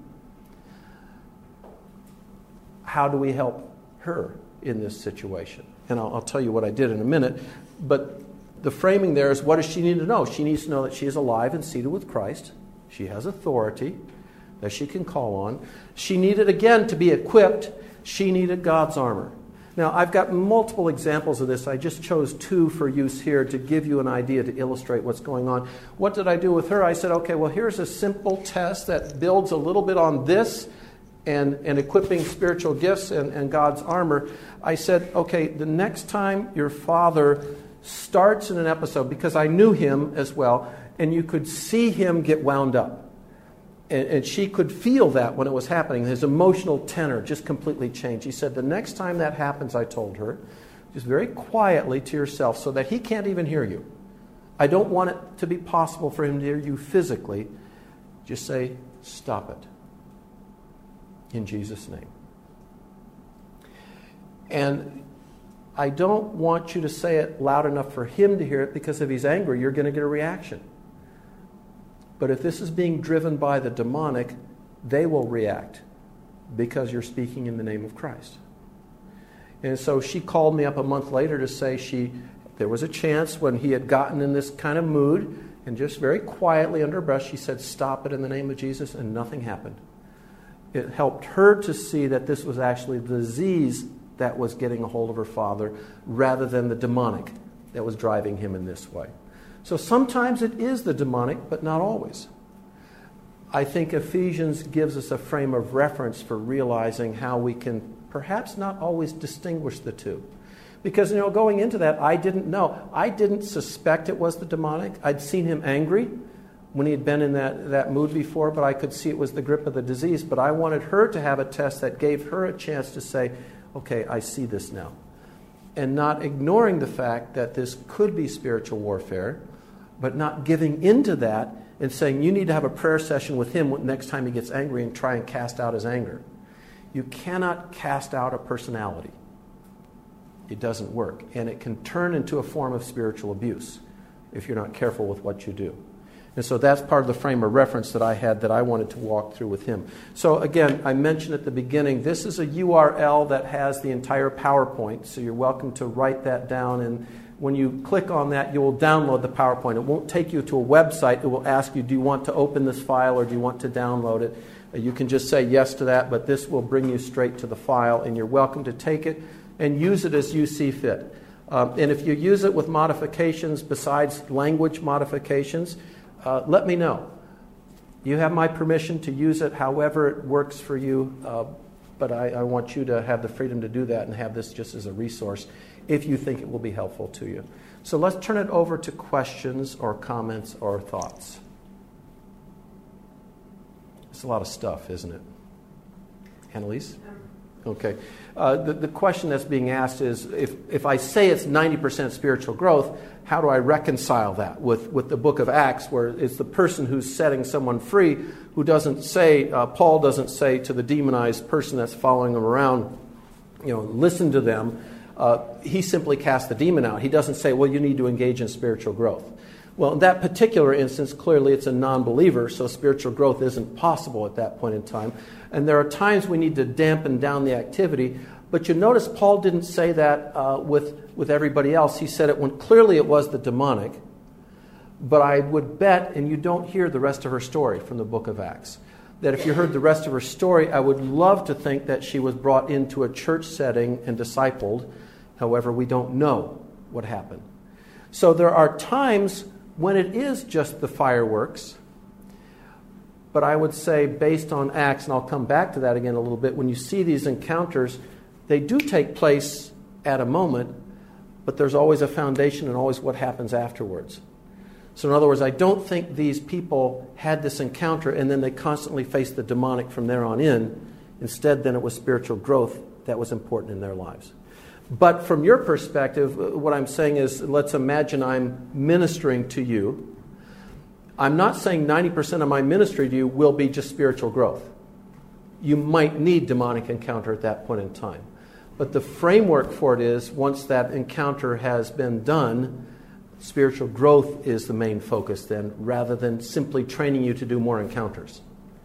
How do we help her in this situation? And I'll, I'll tell you what I did in a minute. But the framing there is, what does she need to know? She needs to know that she is alive and seated with Christ. She has authority that she can call on. She needed, again, to be equipped. She needed God's armor. Now, I've got multiple examples of this. I just chose two for use here to give you an idea to illustrate what's going on. What did I do with her? I said, okay, well, here's a simple test that builds a little bit on this and, and equipping spiritual gifts and, and God's armor. I said, okay, the next time your father starts in an episode, because I knew him as well, and you could see him get wound up. And, and she could feel that when it was happening. His emotional tenor just completely changed. He said, the next time that happens, I told her, just very quietly to yourself so that he can't even hear you. I don't want it to be possible for him to hear you physically. Just say, stop it. In Jesus' name. And I don't want you to say it loud enough for him to hear it, because if he's angry, you're going to get a reaction. But if this is being driven by the demonic, they will react because you're speaking in the name of Christ. And so she called me up a month later to say she there was a chance when he had gotten in this kind of mood, and just very quietly under her breath, she said, stop it in the name of Jesus, and nothing happened. It helped her to see that this was actually the disease that was getting a hold of her father rather than the demonic that was driving him in this way. So sometimes it is the demonic, but not always. I think Ephesians gives us a frame of reference for realizing how we can perhaps not always distinguish the two. Because, you know, going into that, I didn't know. I didn't suspect it was the demonic. I'd seen him angry when he had been in that, that mood before, but I could see it was the grip of the disease. But I wanted her to have a test that gave her a chance to say, okay, I see this now. And not ignoring the fact that this could be spiritual warfare, but not giving into that and saying, you need to have a prayer session with him next time he gets angry and try and cast out his anger. You cannot cast out a personality. It doesn't work. And it can turn into a form of spiritual abuse if you're not careful with what you do. And so that's part of the frame of reference that I had that I wanted to walk through with him. So again, I mentioned at the beginning, this is a U R L that has the entire PowerPoint. So you're welcome to write that down. And when you click on that, you will download the PowerPoint. It won't take you to a website. It will ask you, do you want to open this file or do you want to download it? You can just say yes to that, but this will bring you straight to the file. And you're welcome to take it and use it as you see fit. Um, and if you use it with modifications besides language modifications, Uh, let me know. You have my permission to use it however it works for you, uh, but I, I want you to have the freedom to do that and have this just as a resource if you think it will be helpful to you. So let's turn it over to questions or comments or thoughts. It's a lot of stuff, isn't it? Annalise? Okay. Uh, the, the question that's being asked is, if, if I say it's ninety percent spiritual growth, how do I reconcile that with, with the book of Acts, where it's the person who's setting someone free who doesn't say, uh, Paul doesn't say to the demonized person that's following him around, you know, listen to them. Uh, he simply casts the demon out. He doesn't say, well, you need to engage in spiritual growth. Well, in that particular instance, clearly it's a non-believer, so spiritual growth isn't possible at that point in time. And there are times we need to dampen down the activity. But you notice Paul didn't say that uh, with, with everybody else. He said it when clearly it was the demonic. But I would bet, and you don't hear the rest of her story from the book of Acts, that if you heard the rest of her story, I would love to think that she was brought into a church setting and discipled. However, we don't know what happened. So there are times when it is just the fireworks. But I would say, based on Acts, and I'll come back to that again a little bit, when you see these encounters, they do take place at a moment, but there's always a foundation and always what happens afterwards. So in other words, I don't think these people had this encounter and then they constantly faced the demonic from there on in. Instead, then it was spiritual growth that was important in their lives. But from your perspective, what I'm saying is, let's imagine I'm ministering to you. I'm not saying ninety percent of my ministry to you will be just spiritual growth. You might need demonic encounter at that point in time. But the framework for it is, once that encounter has been done, spiritual growth is the main focus then, rather than simply training you to do more encounters.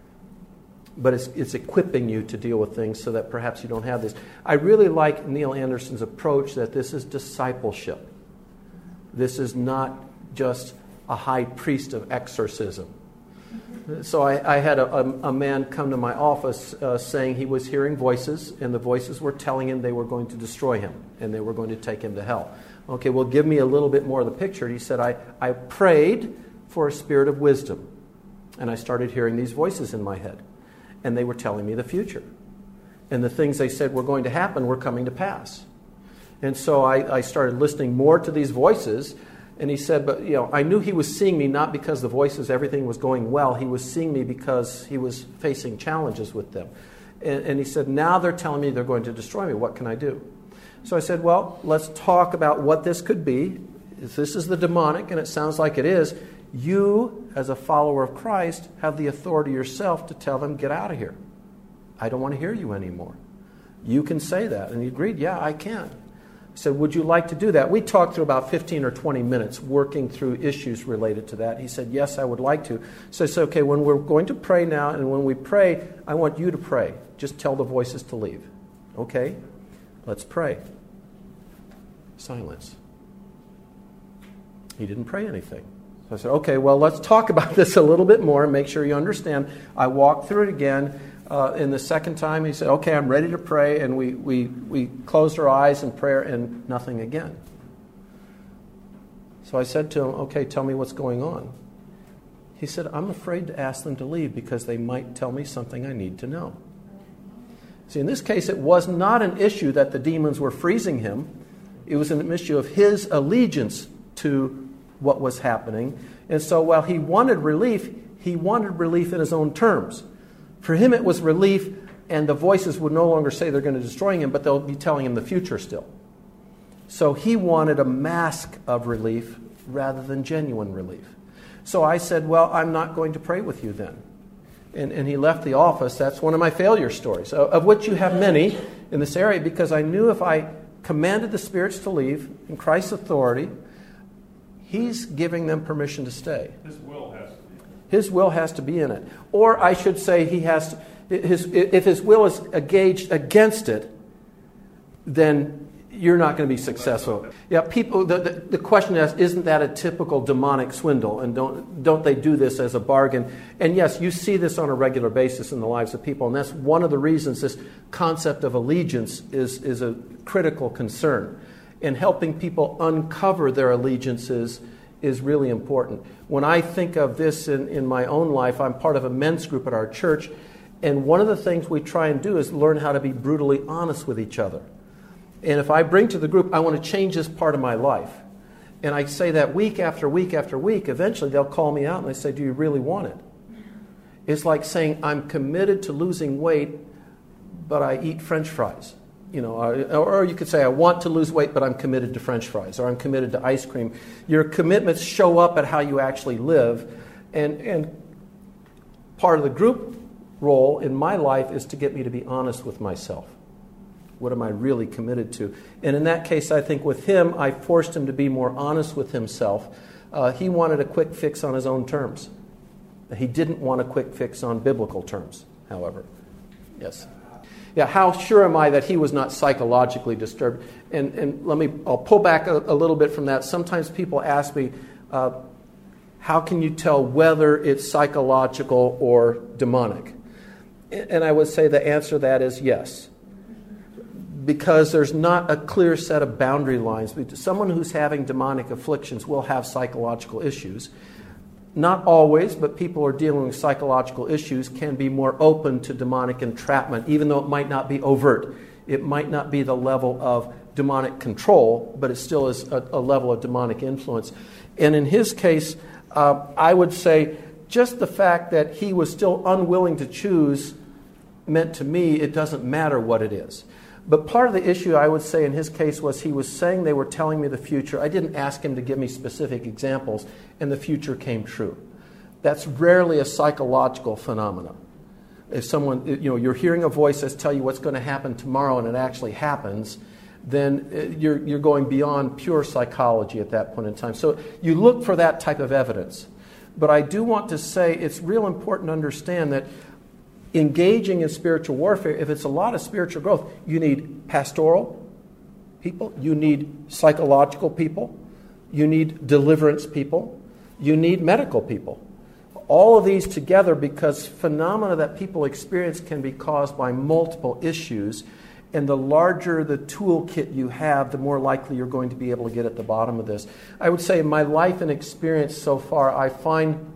But it's, it's equipping you to deal with things so that perhaps you don't have this. I really like Neil Anderson's approach that this is discipleship. This is not just a high priest of exorcism. So I, I had a, a, a man come to my office uh, saying he was hearing voices, and the voices were telling him they were going to destroy him, and they were going to take him to hell. Okay, well, give me a little bit more of the picture. He said, I, I prayed for a spirit of wisdom, and I started hearing these voices in my head, and they were telling me the future. And the things they said were going to happen were coming to pass. And so I, I started listening more to these voices. And he said, but, you know, I knew he was seeing me not because the voices, everything was going well. He was seeing me because he was facing challenges with them. And, and he said, now they're telling me they're going to destroy me. What can I do? So I said, well, let's talk about what this could be. If this is the demonic, and it sounds like it is, you, as a follower of Christ, have the authority yourself to tell them, get out of here. I don't want to hear you anymore. You can say that. And he agreed, yeah, I can. I said, would you like to do that? We talked through about fifteen or twenty minutes working through issues related to that. He said, yes, I would like to. So I said, okay, when we're going to pray now, and when we pray, I want you to pray. Just tell the voices to leave. Okay, let's pray. Silence. He didn't pray anything. So I said, okay, well, let's talk about this a little bit more and make sure you understand. I walked through it again. Uh, and the second time he said, okay, I'm ready to pray. And we, we, we closed our eyes in prayer and nothing again. So I said to him, okay, tell me what's going on. He said, I'm afraid to ask them to leave because they might tell me something I need to know. See, in this case, it was not an issue that the demons were freezing him. It was an issue of his allegiance to what was happening. And so while he wanted relief, he wanted relief in his own terms. For him, it was relief, and the voices would no longer say they're going to destroy him, but they'll be telling him the future still. So he wanted a mask of relief rather than genuine relief. So I said, well, I'm not going to pray with you then. And, and he left the office. That's one of my failure stories, of which you have many in this area, because I knew if I commanded the spirits to leave in Christ's authority, he's giving them permission to stay. His will has to be. His will has to be in it. Or I should say, he has to, his, if his will is engaged against it, then you're not going to be successful. Yeah, people. The, the, the question is, isn't that a typical demonic swindle? And don't don't they do this as a bargain? And yes, you see this on a regular basis in the lives of people, and that's one of the reasons this concept of allegiance is is a critical concern. And helping people uncover their allegiances is really important. When I think of this in, in my own life, I'm part of a men's group at our church, and one of the things we try and do is learn how to be brutally honest with each other. And if I bring to the group, I want to change this part of my life, and I say that week after week after week, eventually they'll call me out and they say, do you really want it? It's like saying, I'm committed to losing weight, but I eat French fries. You know, or you could say, I want to lose weight, but I'm committed to French fries, or I'm committed to ice cream. Your commitments show up at how you actually live. And, and part of the group role in my life is to get me to be honest with myself. What am I really committed to? And in that case, I think with him, I forced him to be more honest with himself. Uh, he wanted a quick fix on his own terms. He didn't want a quick fix on biblical terms, however. Yes. Yeah, how sure am I that he was not psychologically disturbed? And and let me, I'll pull back a, a little bit from that. Sometimes people ask me, uh, how can you tell whether it's psychological or demonic? And I would say the answer to that is yes. Because there's not a clear set of boundary lines. Someone who's having demonic afflictions will have psychological issues. Not always, but people who are dealing with psychological issues can be more open to demonic entrapment, even though it might not be overt. It might not be the level of demonic control, but it still is a, a level of demonic influence. And in his case, uh, I would say just the fact that he was still unwilling to choose meant to me it doesn't matter what it is. But part of the issue, I would say, in his case was he was saying they were telling me the future. I didn't ask him to give me specific examples, and the future came true. That's rarely a psychological phenomenon. If someone, you know, you're hearing a voice that's telling you what's going to happen tomorrow and it actually happens, then you're, you're going beyond pure psychology at that point in time. So you look for that type of evidence. But I do want to say it's real important to understand that engaging in spiritual warfare, if it's a lot of spiritual growth, you need pastoral people, you need psychological people, you need deliverance people, you need medical people. All of these together, because phenomena that people experience can be caused by multiple issues, and the larger the toolkit you have, the more likely you're going to be able to get at the bottom of this. I would say in my life and experience so far, I find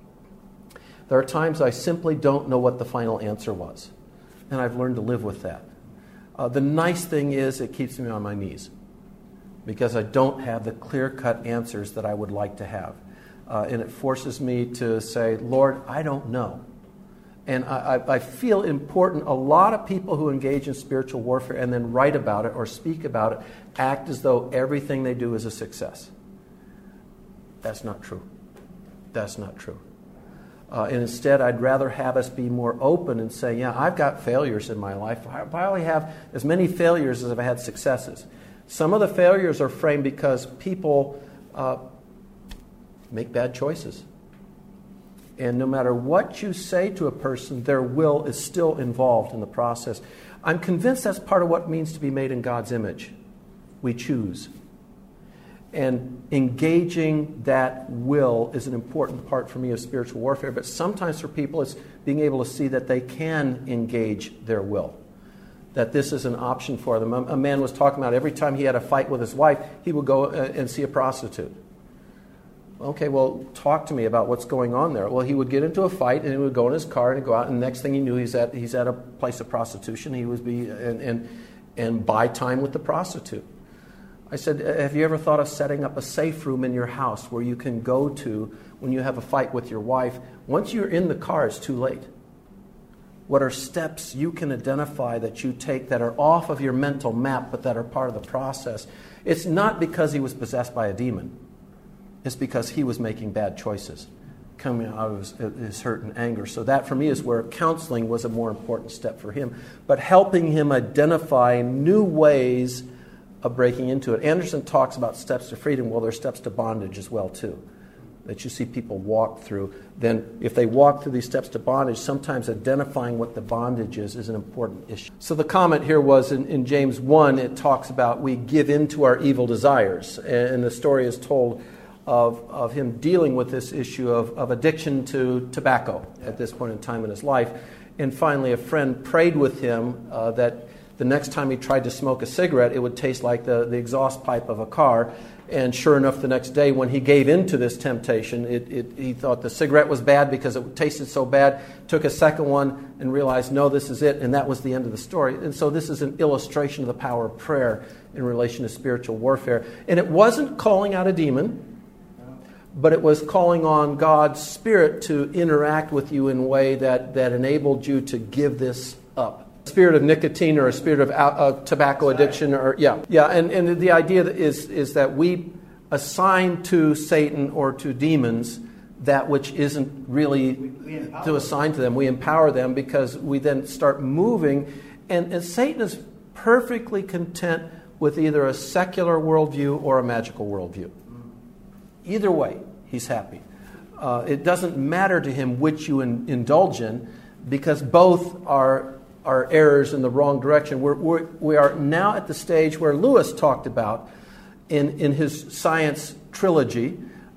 there are times I simply don't know what the final answer was. And I've learned to live with that. Uh, the nice thing is it keeps me on my knees because I don't have the clear-cut answers that I would like to have. Uh, and it forces me to say, Lord, I don't know. And I, I, I feel important. A lot of people who engage in spiritual warfare and then write about it or speak about it act as though everything they do is a success. That's not true. That's not true. Uh, and instead, I'd rather have us be more open and say, yeah, I've got failures in my life. I probably have as many failures as I've had successes. Some of the failures are framed because people uh, make bad choices. And no matter what you say to a person, their will is still involved in the process. I'm convinced that's part of what it means to be made in God's image. We choose. And engaging that will is an important part for me of spiritual warfare. But sometimes for people, it's being able to see that they can engage their will. That this is an option for them. A man was talking about every time he had a fight with his wife, he would go and see a prostitute. Okay, well, talk to me about what's going on there. Well, he would get into a fight, and he would go in his car and go out, and the next thing he knew, he's at he's at a place of prostitution. He would be and and, and buy time with the prostitute. I said, have you ever thought of setting up a safe room in your house where you can go to when you have a fight with your wife? Once you're in the car, it's too late. What are steps you can identify that you take that are off of your mental map, but that are part of the process? It's not because he was possessed by a demon. It's because he was making bad choices, coming out of his, his hurt and anger. So that, for me, is where counseling was a more important step for him. But helping him identify new ways of breaking into it. Anderson talks about steps to freedom. Well, there's steps to bondage as well, too, that you see people walk through. Then if they walk through these steps to bondage, sometimes identifying what the bondage is is an important issue. So the comment here was in, in James one, it talks about we give in to our evil desires. And the story is told of, of him dealing with this issue of, of addiction to tobacco at this point in time in his life. And finally, a friend prayed with him uh, that the next time he tried to smoke a cigarette, it would taste like the, the exhaust pipe of a car. And sure enough, the next day when he gave in to this temptation, it, it, he thought the cigarette was bad because it tasted so bad, took a second one and realized, no, this is it. And that was the end of the story. And so this is an illustration of the power of prayer in relation to spiritual warfare. And it wasn't calling out a demon, but it was calling on God's Spirit to interact with you in a way that, that enabled you to give this up. Spirit of nicotine or a spirit of uh, tobacco addiction, or yeah, yeah, and, and the idea is is that we assign to Satan or to demons that which isn't really we, we to assign to them. We empower them because we then start moving, and, and Satan is perfectly content with either a secular worldview or a magical worldview. Either way, he's happy. Uh, it doesn't matter to him which you in, indulge in, because both are. Are errors in the wrong direction. We're, we're, we are now at the stage where Lewis talked about in, in his science trilogy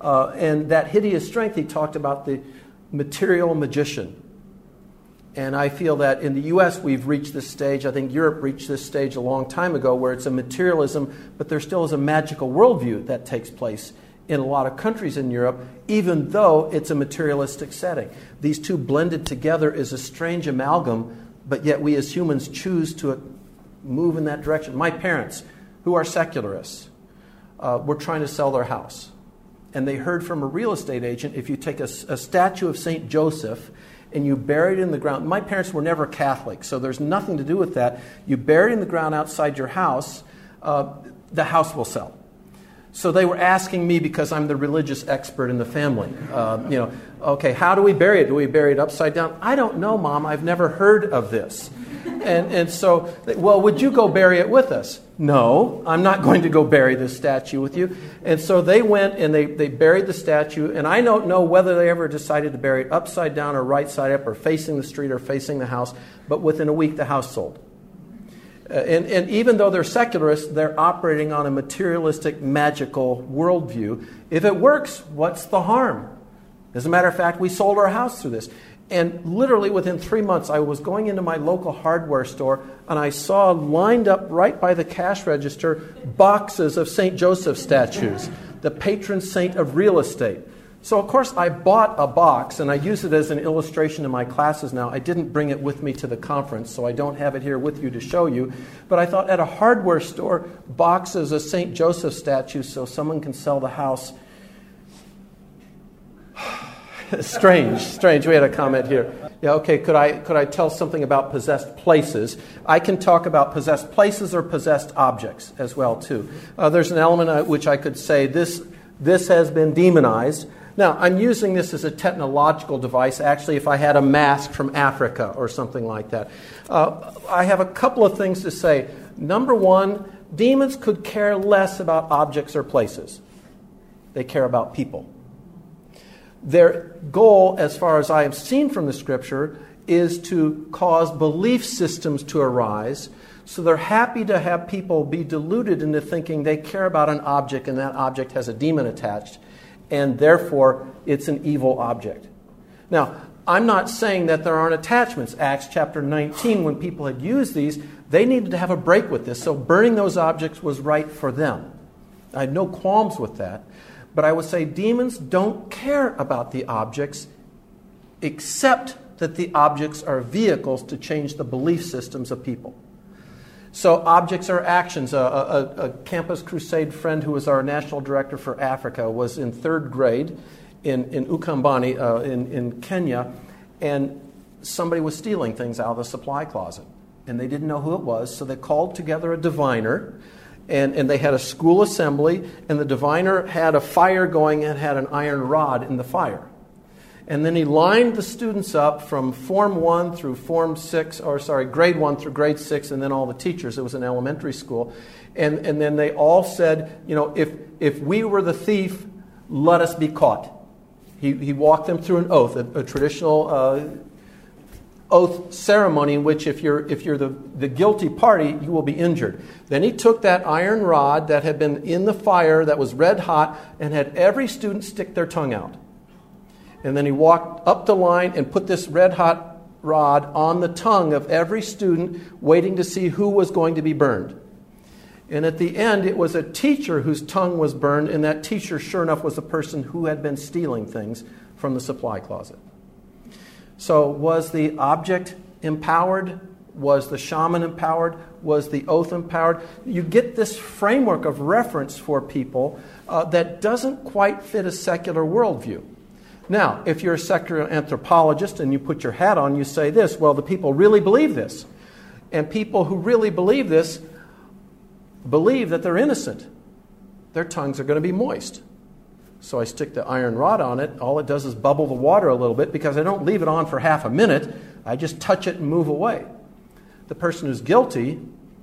Uh, and that hideous strength, he talked about the material magician. And I feel that in the U S we've reached this stage, I think Europe reached this stage a long time ago, where it's a materialism, but there still is a magical worldview that takes place in a lot of countries in Europe, even though it's a materialistic setting. These two blended together is a strange amalgam, but yet we as humans choose to move in that direction. My parents, who are secularists, uh, were trying to sell their house. And they heard from a real estate agent, if you take a, a statue of Saint Joseph and you bury it in the ground. My parents were never Catholic, so there's nothing to do with that. You bury it in the ground outside your house, uh, the house will sell. So they were asking me, because I'm the religious expert in the family, uh, you know, okay, how do we bury it? Do we bury it upside down? I don't know, Mom. I've never heard of this. And, and so, well, would you go bury it with us? No, I'm not going to go bury this statue with you. And so they went and they, they buried the statue. And I don't know whether they ever decided to bury it upside down or right side up or facing the street or facing the house. But within a week, the house sold. Uh, and, and even though they're secularists, they're operating on a materialistic, magical worldview. If it works, what's the harm? As a matter of fact, we sold our house through this. And literally within three months, I was going into my local hardware store, and I saw lined up right by the cash register boxes of Saint Joseph statues, the patron saint of real estate. So, of course, I bought a box, and I use it as an illustration in my classes now. I didn't bring it with me to the conference, so I don't have it here with you to show you. But I thought, at a hardware store, boxes of Saint Joseph statues so someone can sell the house. Strange, strange. We had a comment here. Yeah, okay, could I could I tell something about possessed places? I can talk about possessed places or possessed objects as well, too. Uh, there's an element at which I could say this, this has been demonized. Now, I'm using this as a technological device. Actually, if I had a mask from Africa or something like that. Uh, I have a couple of things to say. Number one, demons could care less about objects or places. They care about people. Their goal, as far as I have seen from the Scripture, is to cause belief systems to arise. So they're happy to have people be deluded into thinking they care about an object and that object has a demon attached, and therefore it's an evil object. Now, I'm not saying that there aren't attachments. Acts chapter nineteen, when people had used these, they needed to have a break with this. So burning those objects was right for them. I had no qualms with that. But I would say demons don't care about the objects, except that the objects are vehicles to change the belief systems of people. So objects are actions. A, a, a Campus Crusade friend who was our national director for Africa was in third grade in, in Ukambani uh, in, in Kenya, and somebody was stealing things out of the supply closet. And they didn't know who it was, so they called together a diviner. And, and they had a school assembly, and the diviner had a fire going and had an iron rod in the fire. And then he lined the students up from Form one through Form six, or sorry, Grade one through Grade six, and then all the teachers. It was an elementary school. And, and then they all said, you know, if, if we were the thief, let us be caught. He, he walked them through an oath, a, a traditional uh, oath ceremony in which if you're if you're the, the guilty party, you will be injured. Then he took that iron rod that had been in the fire that was red hot and had every student stick their tongue out. And then he walked up the line and put this red hot rod on the tongue of every student, waiting to see who was going to be burned. And at the end, it was a teacher whose tongue was burned, and that teacher, sure enough, was the person who had been stealing things from the supply closet. So was the object empowered? Was the shaman empowered? Was the oath empowered? You get this framework of reference for people uh, that doesn't quite fit a secular worldview. Now, if you're a secular anthropologist and you put your hat on, you say this, well, the people really believe this. And people who really believe this believe that they're innocent. Their tongues are going to be moist. So I stick the iron rod on it. All it does is bubble the water a little bit because I don't leave it on for half a minute. I just touch it and move away. The person who's guilty,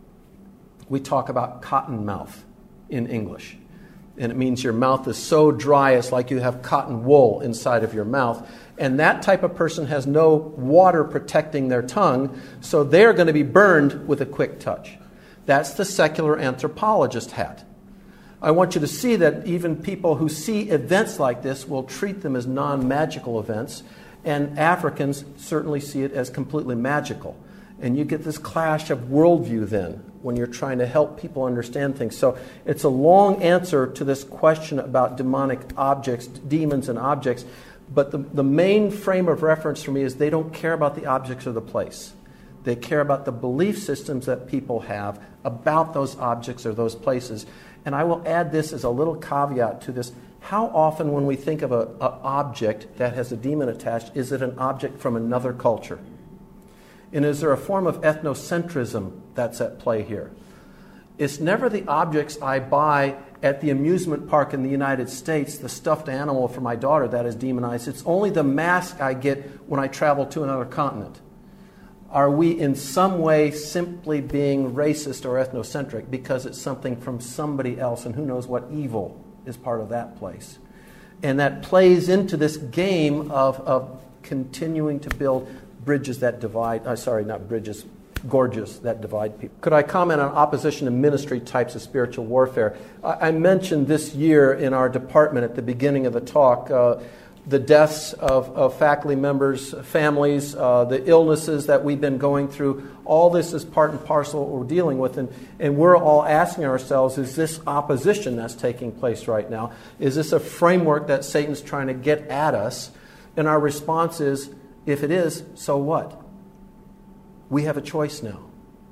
we talk about cotton mouth in English. And it means your mouth is so dry it's like you have cotton wool inside of your mouth. And that type of person has no water protecting their tongue, so they're going to be burned with a quick touch. That's the secular anthropologist hat. I want you to see that even people who see events like this will treat them as non-magical events, and Africans certainly see it as completely magical. And you get this clash of worldview then when you're trying to help people understand things. So it's a long answer to this question about demonic objects, demons and objects, but the, the main frame of reference for me is they don't care about the objects or the place. They care about the belief systems that people have about those objects or those places. And I will add this as a little caveat to this. How often when we think of an object that has a demon attached, is it an object from another culture? And is there a form of ethnocentrism that's at play here? It's never the objects I buy at the amusement park in the United States, the stuffed animal for my daughter that is demonized. It's only the mask I get when I travel to another continent. Are we in some way simply being racist or ethnocentric because it's something from somebody else, and who knows what evil is part of that place? And that plays into this game of, of continuing to build bridges that divide, uh, sorry, not bridges, gorges that divide people. Could I comment on opposition to ministry types of spiritual warfare? I, I mentioned this year in our department at the beginning of the talk, uh, the deaths of, of faculty members, families, uh, the illnesses that we've been going through. All this is part and parcel of what we're dealing with. And, and we're all asking ourselves, is this opposition that's taking place right now? Is this a framework that Satan's trying to get at us? And our response is, if it is, so what? We have a choice now.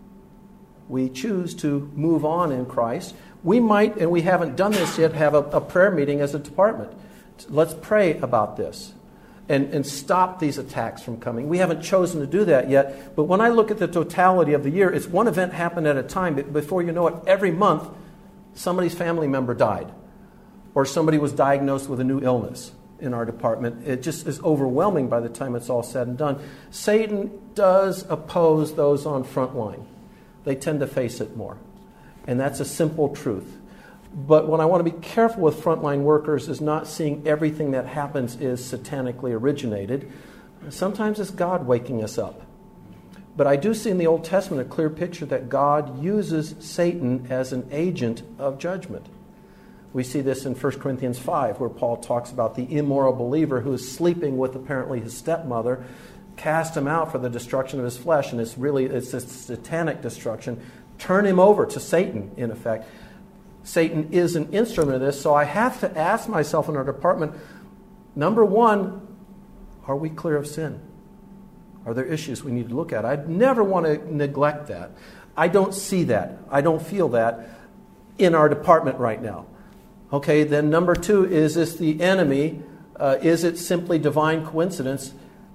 We choose to move on in Christ. We might, and we haven't done this yet, have a, a prayer meeting as a department. Let's pray about this and, and stop these attacks from coming. We haven't chosen to do that yet, but when I look at the totality of the year, it's one event happened at a time, but before you know it, every month somebody's family member died or somebody was diagnosed with a new illness in our department. It just is overwhelming by the time it's all said and done. Satan does oppose those on front line. They tend to face it more, and that's a simple truth. But what I want to be careful with frontline workers is not seeing everything that happens is satanically originated. Sometimes it's God waking us up. But I do see in the Old Testament a clear picture that God uses Satan as an agent of judgment. We see this in First Corinthians five, where Paul talks about the immoral believer who is sleeping with apparently his stepmother, cast him out for the destruction of his flesh, and it's really it's a satanic destruction. Turn him over to Satan, in effect. Satan is an instrument of this, so I have to ask myself in our department, number one, are we clear of sin? Are there issues we need to look at? I'd never want to neglect that. I don't see that. I don't feel that in our department right now. Okay, then number two, is this the enemy? Uh, is it simply divine coincidence?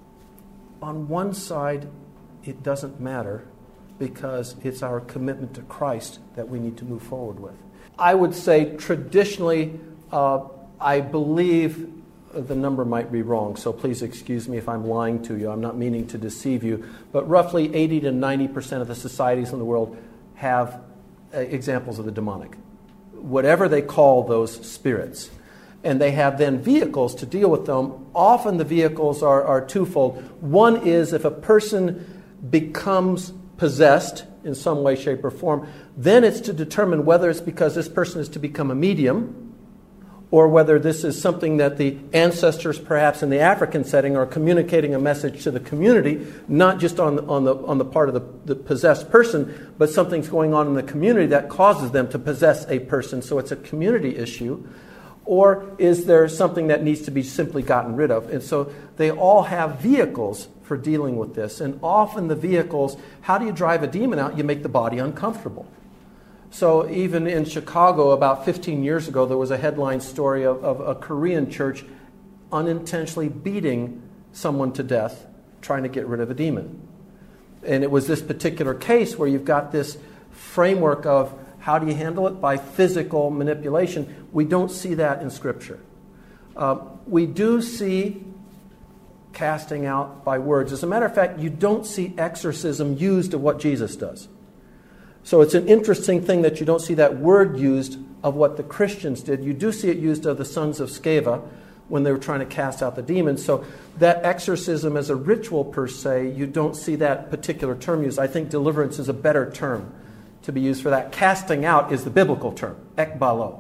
On one side, it doesn't matter because it's our commitment to Christ that we need to move forward with. I would say traditionally, uh, I believe the number might be wrong, so please excuse me if I'm lying to you. I'm not meaning to deceive you. But roughly eighty to ninety percent of the societies in the world have uh, examples of the demonic, whatever they call those spirits. And they have then vehicles to deal with them. Often the vehicles are, are twofold. One is if a person becomes possessed in some way, shape, or form, then it's to determine whether it's because this person is to become a medium or whether this is something that the ancestors, perhaps in the African setting, are communicating a message to the community, not just on the, on the, on the part of the, the possessed person, but something's going on in the community that causes them to possess a person, so it's a community issue. Or is there something that needs to be simply gotten rid of? And so they all have vehicles for dealing with this. And often the vehicles, how do you drive a demon out? You make the body uncomfortable. So even in Chicago about fifteen years ago, there was a headline story of, of a Korean church unintentionally beating someone to death, trying to get rid of a demon. And it was this particular case where you've got this framework of how do you handle it? By physical manipulation. We don't see that in Scripture. Uh, we do see casting out by words. As a matter of fact, you don't see exorcism used of what Jesus does. So it's an interesting thing that you don't see that word used of what the Christians did. You do see it used of the sons of Sceva when they were trying to cast out the demons. So that exorcism as a ritual per se, you don't see that particular term used. I think deliverance is a better term to be used for that. Casting out is the biblical term, ekbalo.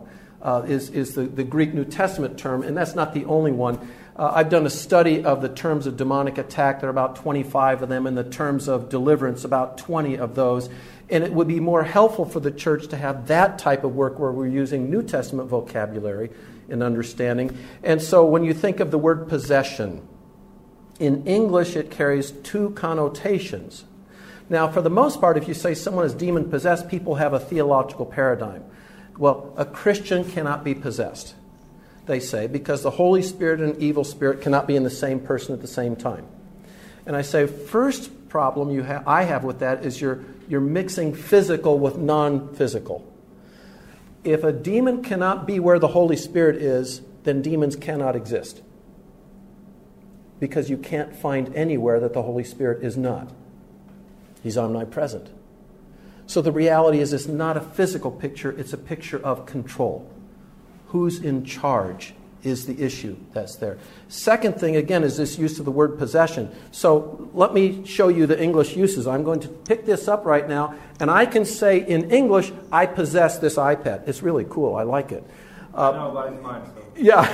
uh, is, is the, the Greek New Testament term, and that's not the only one. Uh, I've done a study of the terms of demonic attack. There are about twenty-five of them, and the terms of deliverance, about twenty of those. And it would be more helpful for the church to have that type of work where we're using New Testament vocabulary and understanding. And so when you think of the word possession, in English it carries two connotations. Now, for the most part, if you say someone is demon-possessed, people have a theological paradigm. Well, a Christian cannot be possessed, they say, because the Holy Spirit and an evil spirit cannot be in the same person at the same time. And I say, first problem you ha- I have with that is you're, you're mixing physical with non-physical. If a demon cannot be where the Holy Spirit is, then demons cannot exist. Because you can't find anywhere that the Holy Spirit is not. He's omnipresent. So the reality is it's not a physical picture, it's a picture of control. Who's in charge is the issue that's there. Second thing, again, is this use of the word possession. So let me show you the English uses. I'm going to pick this up right now, and I can say in English, I possess this iPad. It's really cool. I like it. Uh, no, that's mine. So.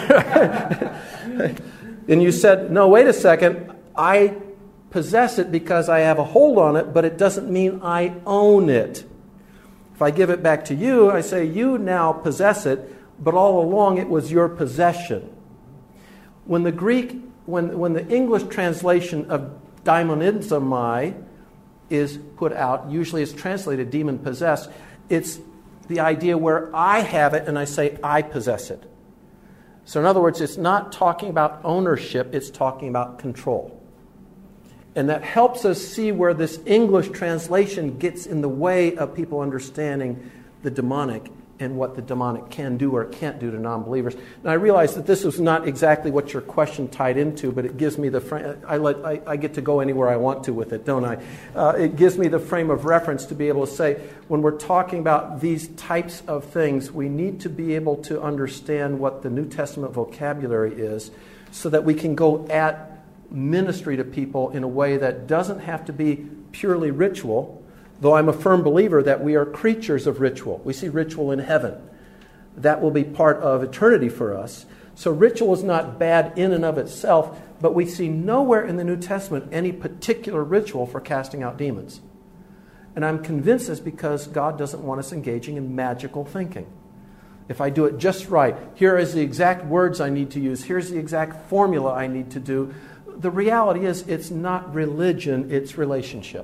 Yeah. And you said, no, wait a second. I possess it because I have a hold on it, but it doesn't mean I own it. If I give it back to you, I say, you now possess it, but all along it was your possession. When the Greek, when, when the English translation of daimonizomai is put out, usually it's translated demon-possessed, it's the idea where I have it and I say I possess it. So in other words, it's not talking about ownership, it's talking about control. And that helps us see where this English translation gets in the way of people understanding the demonic and what the demonic can do or can't do to non-believers. And I realize that this was not exactly what your question tied into, but it gives me the frame. I, let, I, I get to go anywhere I want to with it, don't I? Uh, it gives me the frame of reference to be able to say, when we're talking about these types of things, we need to be able to understand what the New Testament vocabulary is so that we can go at ministry to people in a way that doesn't have to be purely ritual, though I'm a firm believer that we are creatures of ritual. We see ritual in heaven. That will be part of eternity for us. So ritual is not bad in and of itself, but we see nowhere in the New Testament any particular ritual for casting out demons. And I'm convinced it's because God doesn't want us engaging in magical thinking. If I do it just right, here is the exact words I need to use, here's the exact formula I need to do. The reality is it's not religion, it's relationship.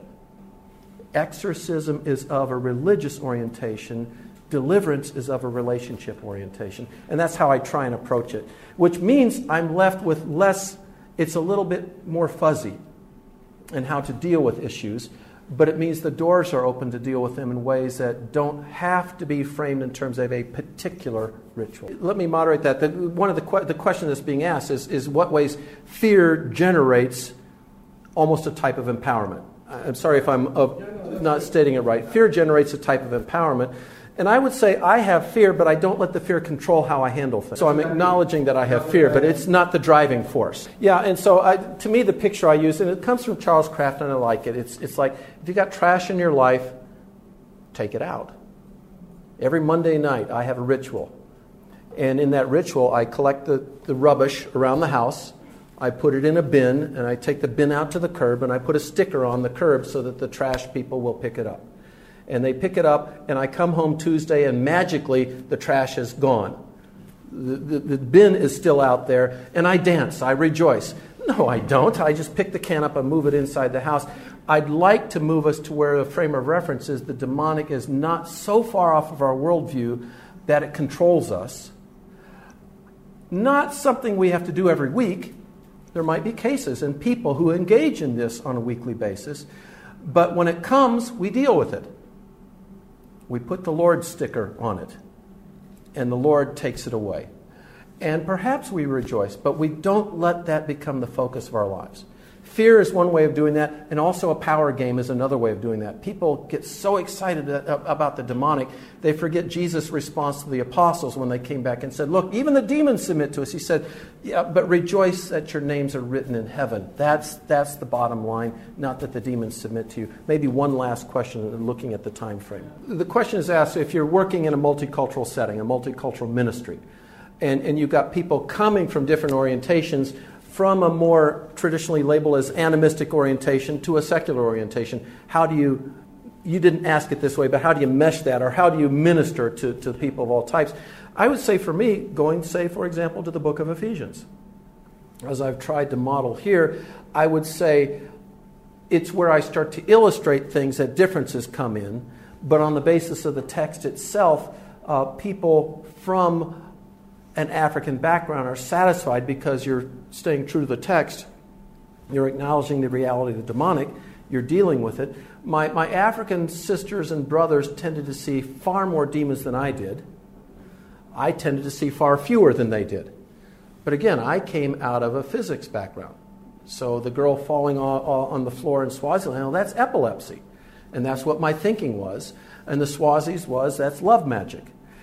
Exorcism is of a religious orientation. Deliverance is of a relationship orientation. And that's how I try and approach it. Which means I'm left with less, it's a little bit more fuzzy in how to deal with issues. But it means the doors are open to deal with them in ways that don't have to be framed in terms of a particular ritual. Let me moderate that. The, one of the, que- the question that's being asked is, is what ways fear generates almost a type of empowerment. I'm sorry if I'm uh, not stating it right. Fear generates a type of empowerment. And I would say I have fear, but I don't let the fear control how I handle things. So I'm acknowledging that I have fear, but it's not the driving force. Yeah, and so I, to me the picture I use, and it comes from Charles Kraft, and I like it. It's, it's like, if you got trash in your life, take it out. Every Monday night I have a ritual. And in that ritual I collect the, the rubbish around the house. I put it in a bin, and I take the bin out to the curb, and I put a sticker on the curb so that the trash people will pick it up. And they pick it up, and I come home Tuesday, and magically the trash is gone. The, the, the bin is still out there, and I dance, I rejoice. No, I don't. I just pick the can up and move it inside the house. I'd like to move us to where the frame of reference is the demonic is not so far off of our worldview that it controls us. Not something we have to do every week. There might be cases and people who engage in this on a weekly basis. But when it comes, we deal with it. We put the Lord sticker on it, and the Lord takes it away. And perhaps we rejoice, but we don't let that become the focus of our lives. Fear is one way of doing that, and also a power game is another way of doing that. People get so excited about the demonic, they forget Jesus' response to the apostles when they came back and said, look, even the demons submit to us. He said, yeah, but rejoice that your names are written in heaven. That's, that's the bottom line, not that the demons submit to you. Maybe one last question, looking at the time frame. The question is asked, if you're working in a multicultural setting, a multicultural ministry, and, and you've got people coming from different orientations, from a more traditionally labeled as animistic orientation to a secular orientation, how do you, you didn't ask it this way, but how do you mesh that, or how do you minister to, to people of all types? I would say for me, going, say, for example, to the book of Ephesians. As I've tried to model here, I would say it's where I start to illustrate things that differences come in, but on the basis of the text itself, uh, people from an African background are satisfied because you're staying true to the text. You're acknowledging the reality of the demonic. You're dealing with it. My, my African sisters and brothers tended to see far more demons than I did. I tended to see far fewer than they did. But again, I came out of a physics background. So the girl falling on, on the floor in Swaziland, well, that's epilepsy. And that's what my thinking was. And the Swazis was, that's love magic.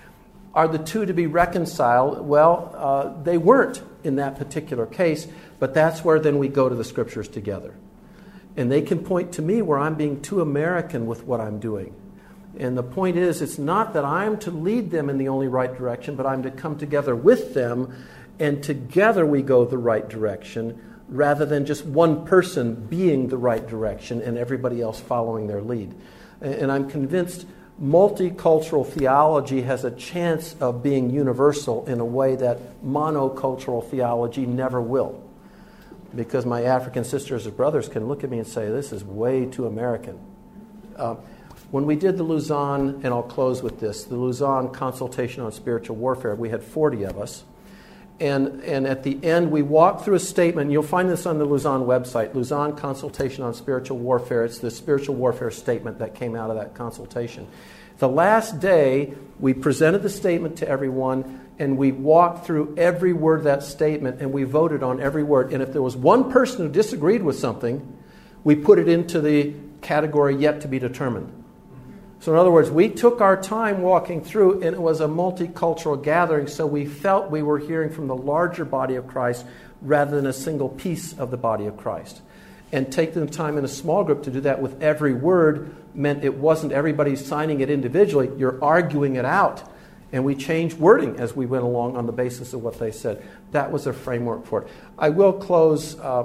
Are the two to be reconciled? Well, uh, they weren't in that particular case, but that's where then we go to the scriptures together. And they can point to me where I'm being too American with what I'm doing. And the point is, it's not that I'm to lead them in the only right direction, but I'm to come together with them, and together we go the right direction, rather than just one person being the right direction and everybody else following their lead. And I'm convinced multicultural theology has a chance of being universal in a way that monocultural theology never will. Because my African sisters and brothers can look at me and say, this is way too American. Uh, when we did the Lausanne, and I'll close with this, the Lausanne Consultation on Spiritual Warfare, we had forty of us. And, and at the end, we walked through a statement. You'll find this on the Lausanne website, Lausanne Consultation on Spiritual Warfare. It's the spiritual warfare statement that came out of that consultation. The last day, we presented the statement to everyone, and we walked through every word of that statement, and we voted on every word. And if there was one person who disagreed with something, we put it into the category yet to be determined. So in other words, we took our time walking through, and it was a multicultural gathering, so we felt we were hearing from the larger body of Christ rather than a single piece of the body of Christ. And taking the time in a small group to do that with every word meant it wasn't everybody signing it individually. You're arguing it out. And we changed wording as we went along on the basis of what they said. That was a framework for it. I will close uh,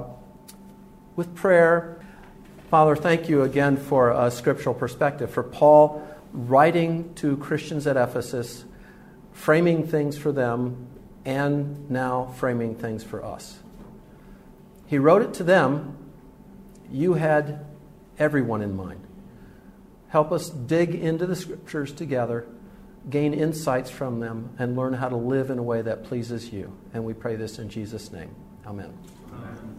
with prayer. Father, thank you again for a scriptural perspective, for Paul writing to Christians at Ephesus, framing things for them, and now framing things for us. He wrote it to them. You had everyone in mind. Help us dig into the scriptures together, gain insights from them, and learn how to live in a way that pleases you. And we pray this in Jesus' name. Amen. Amen.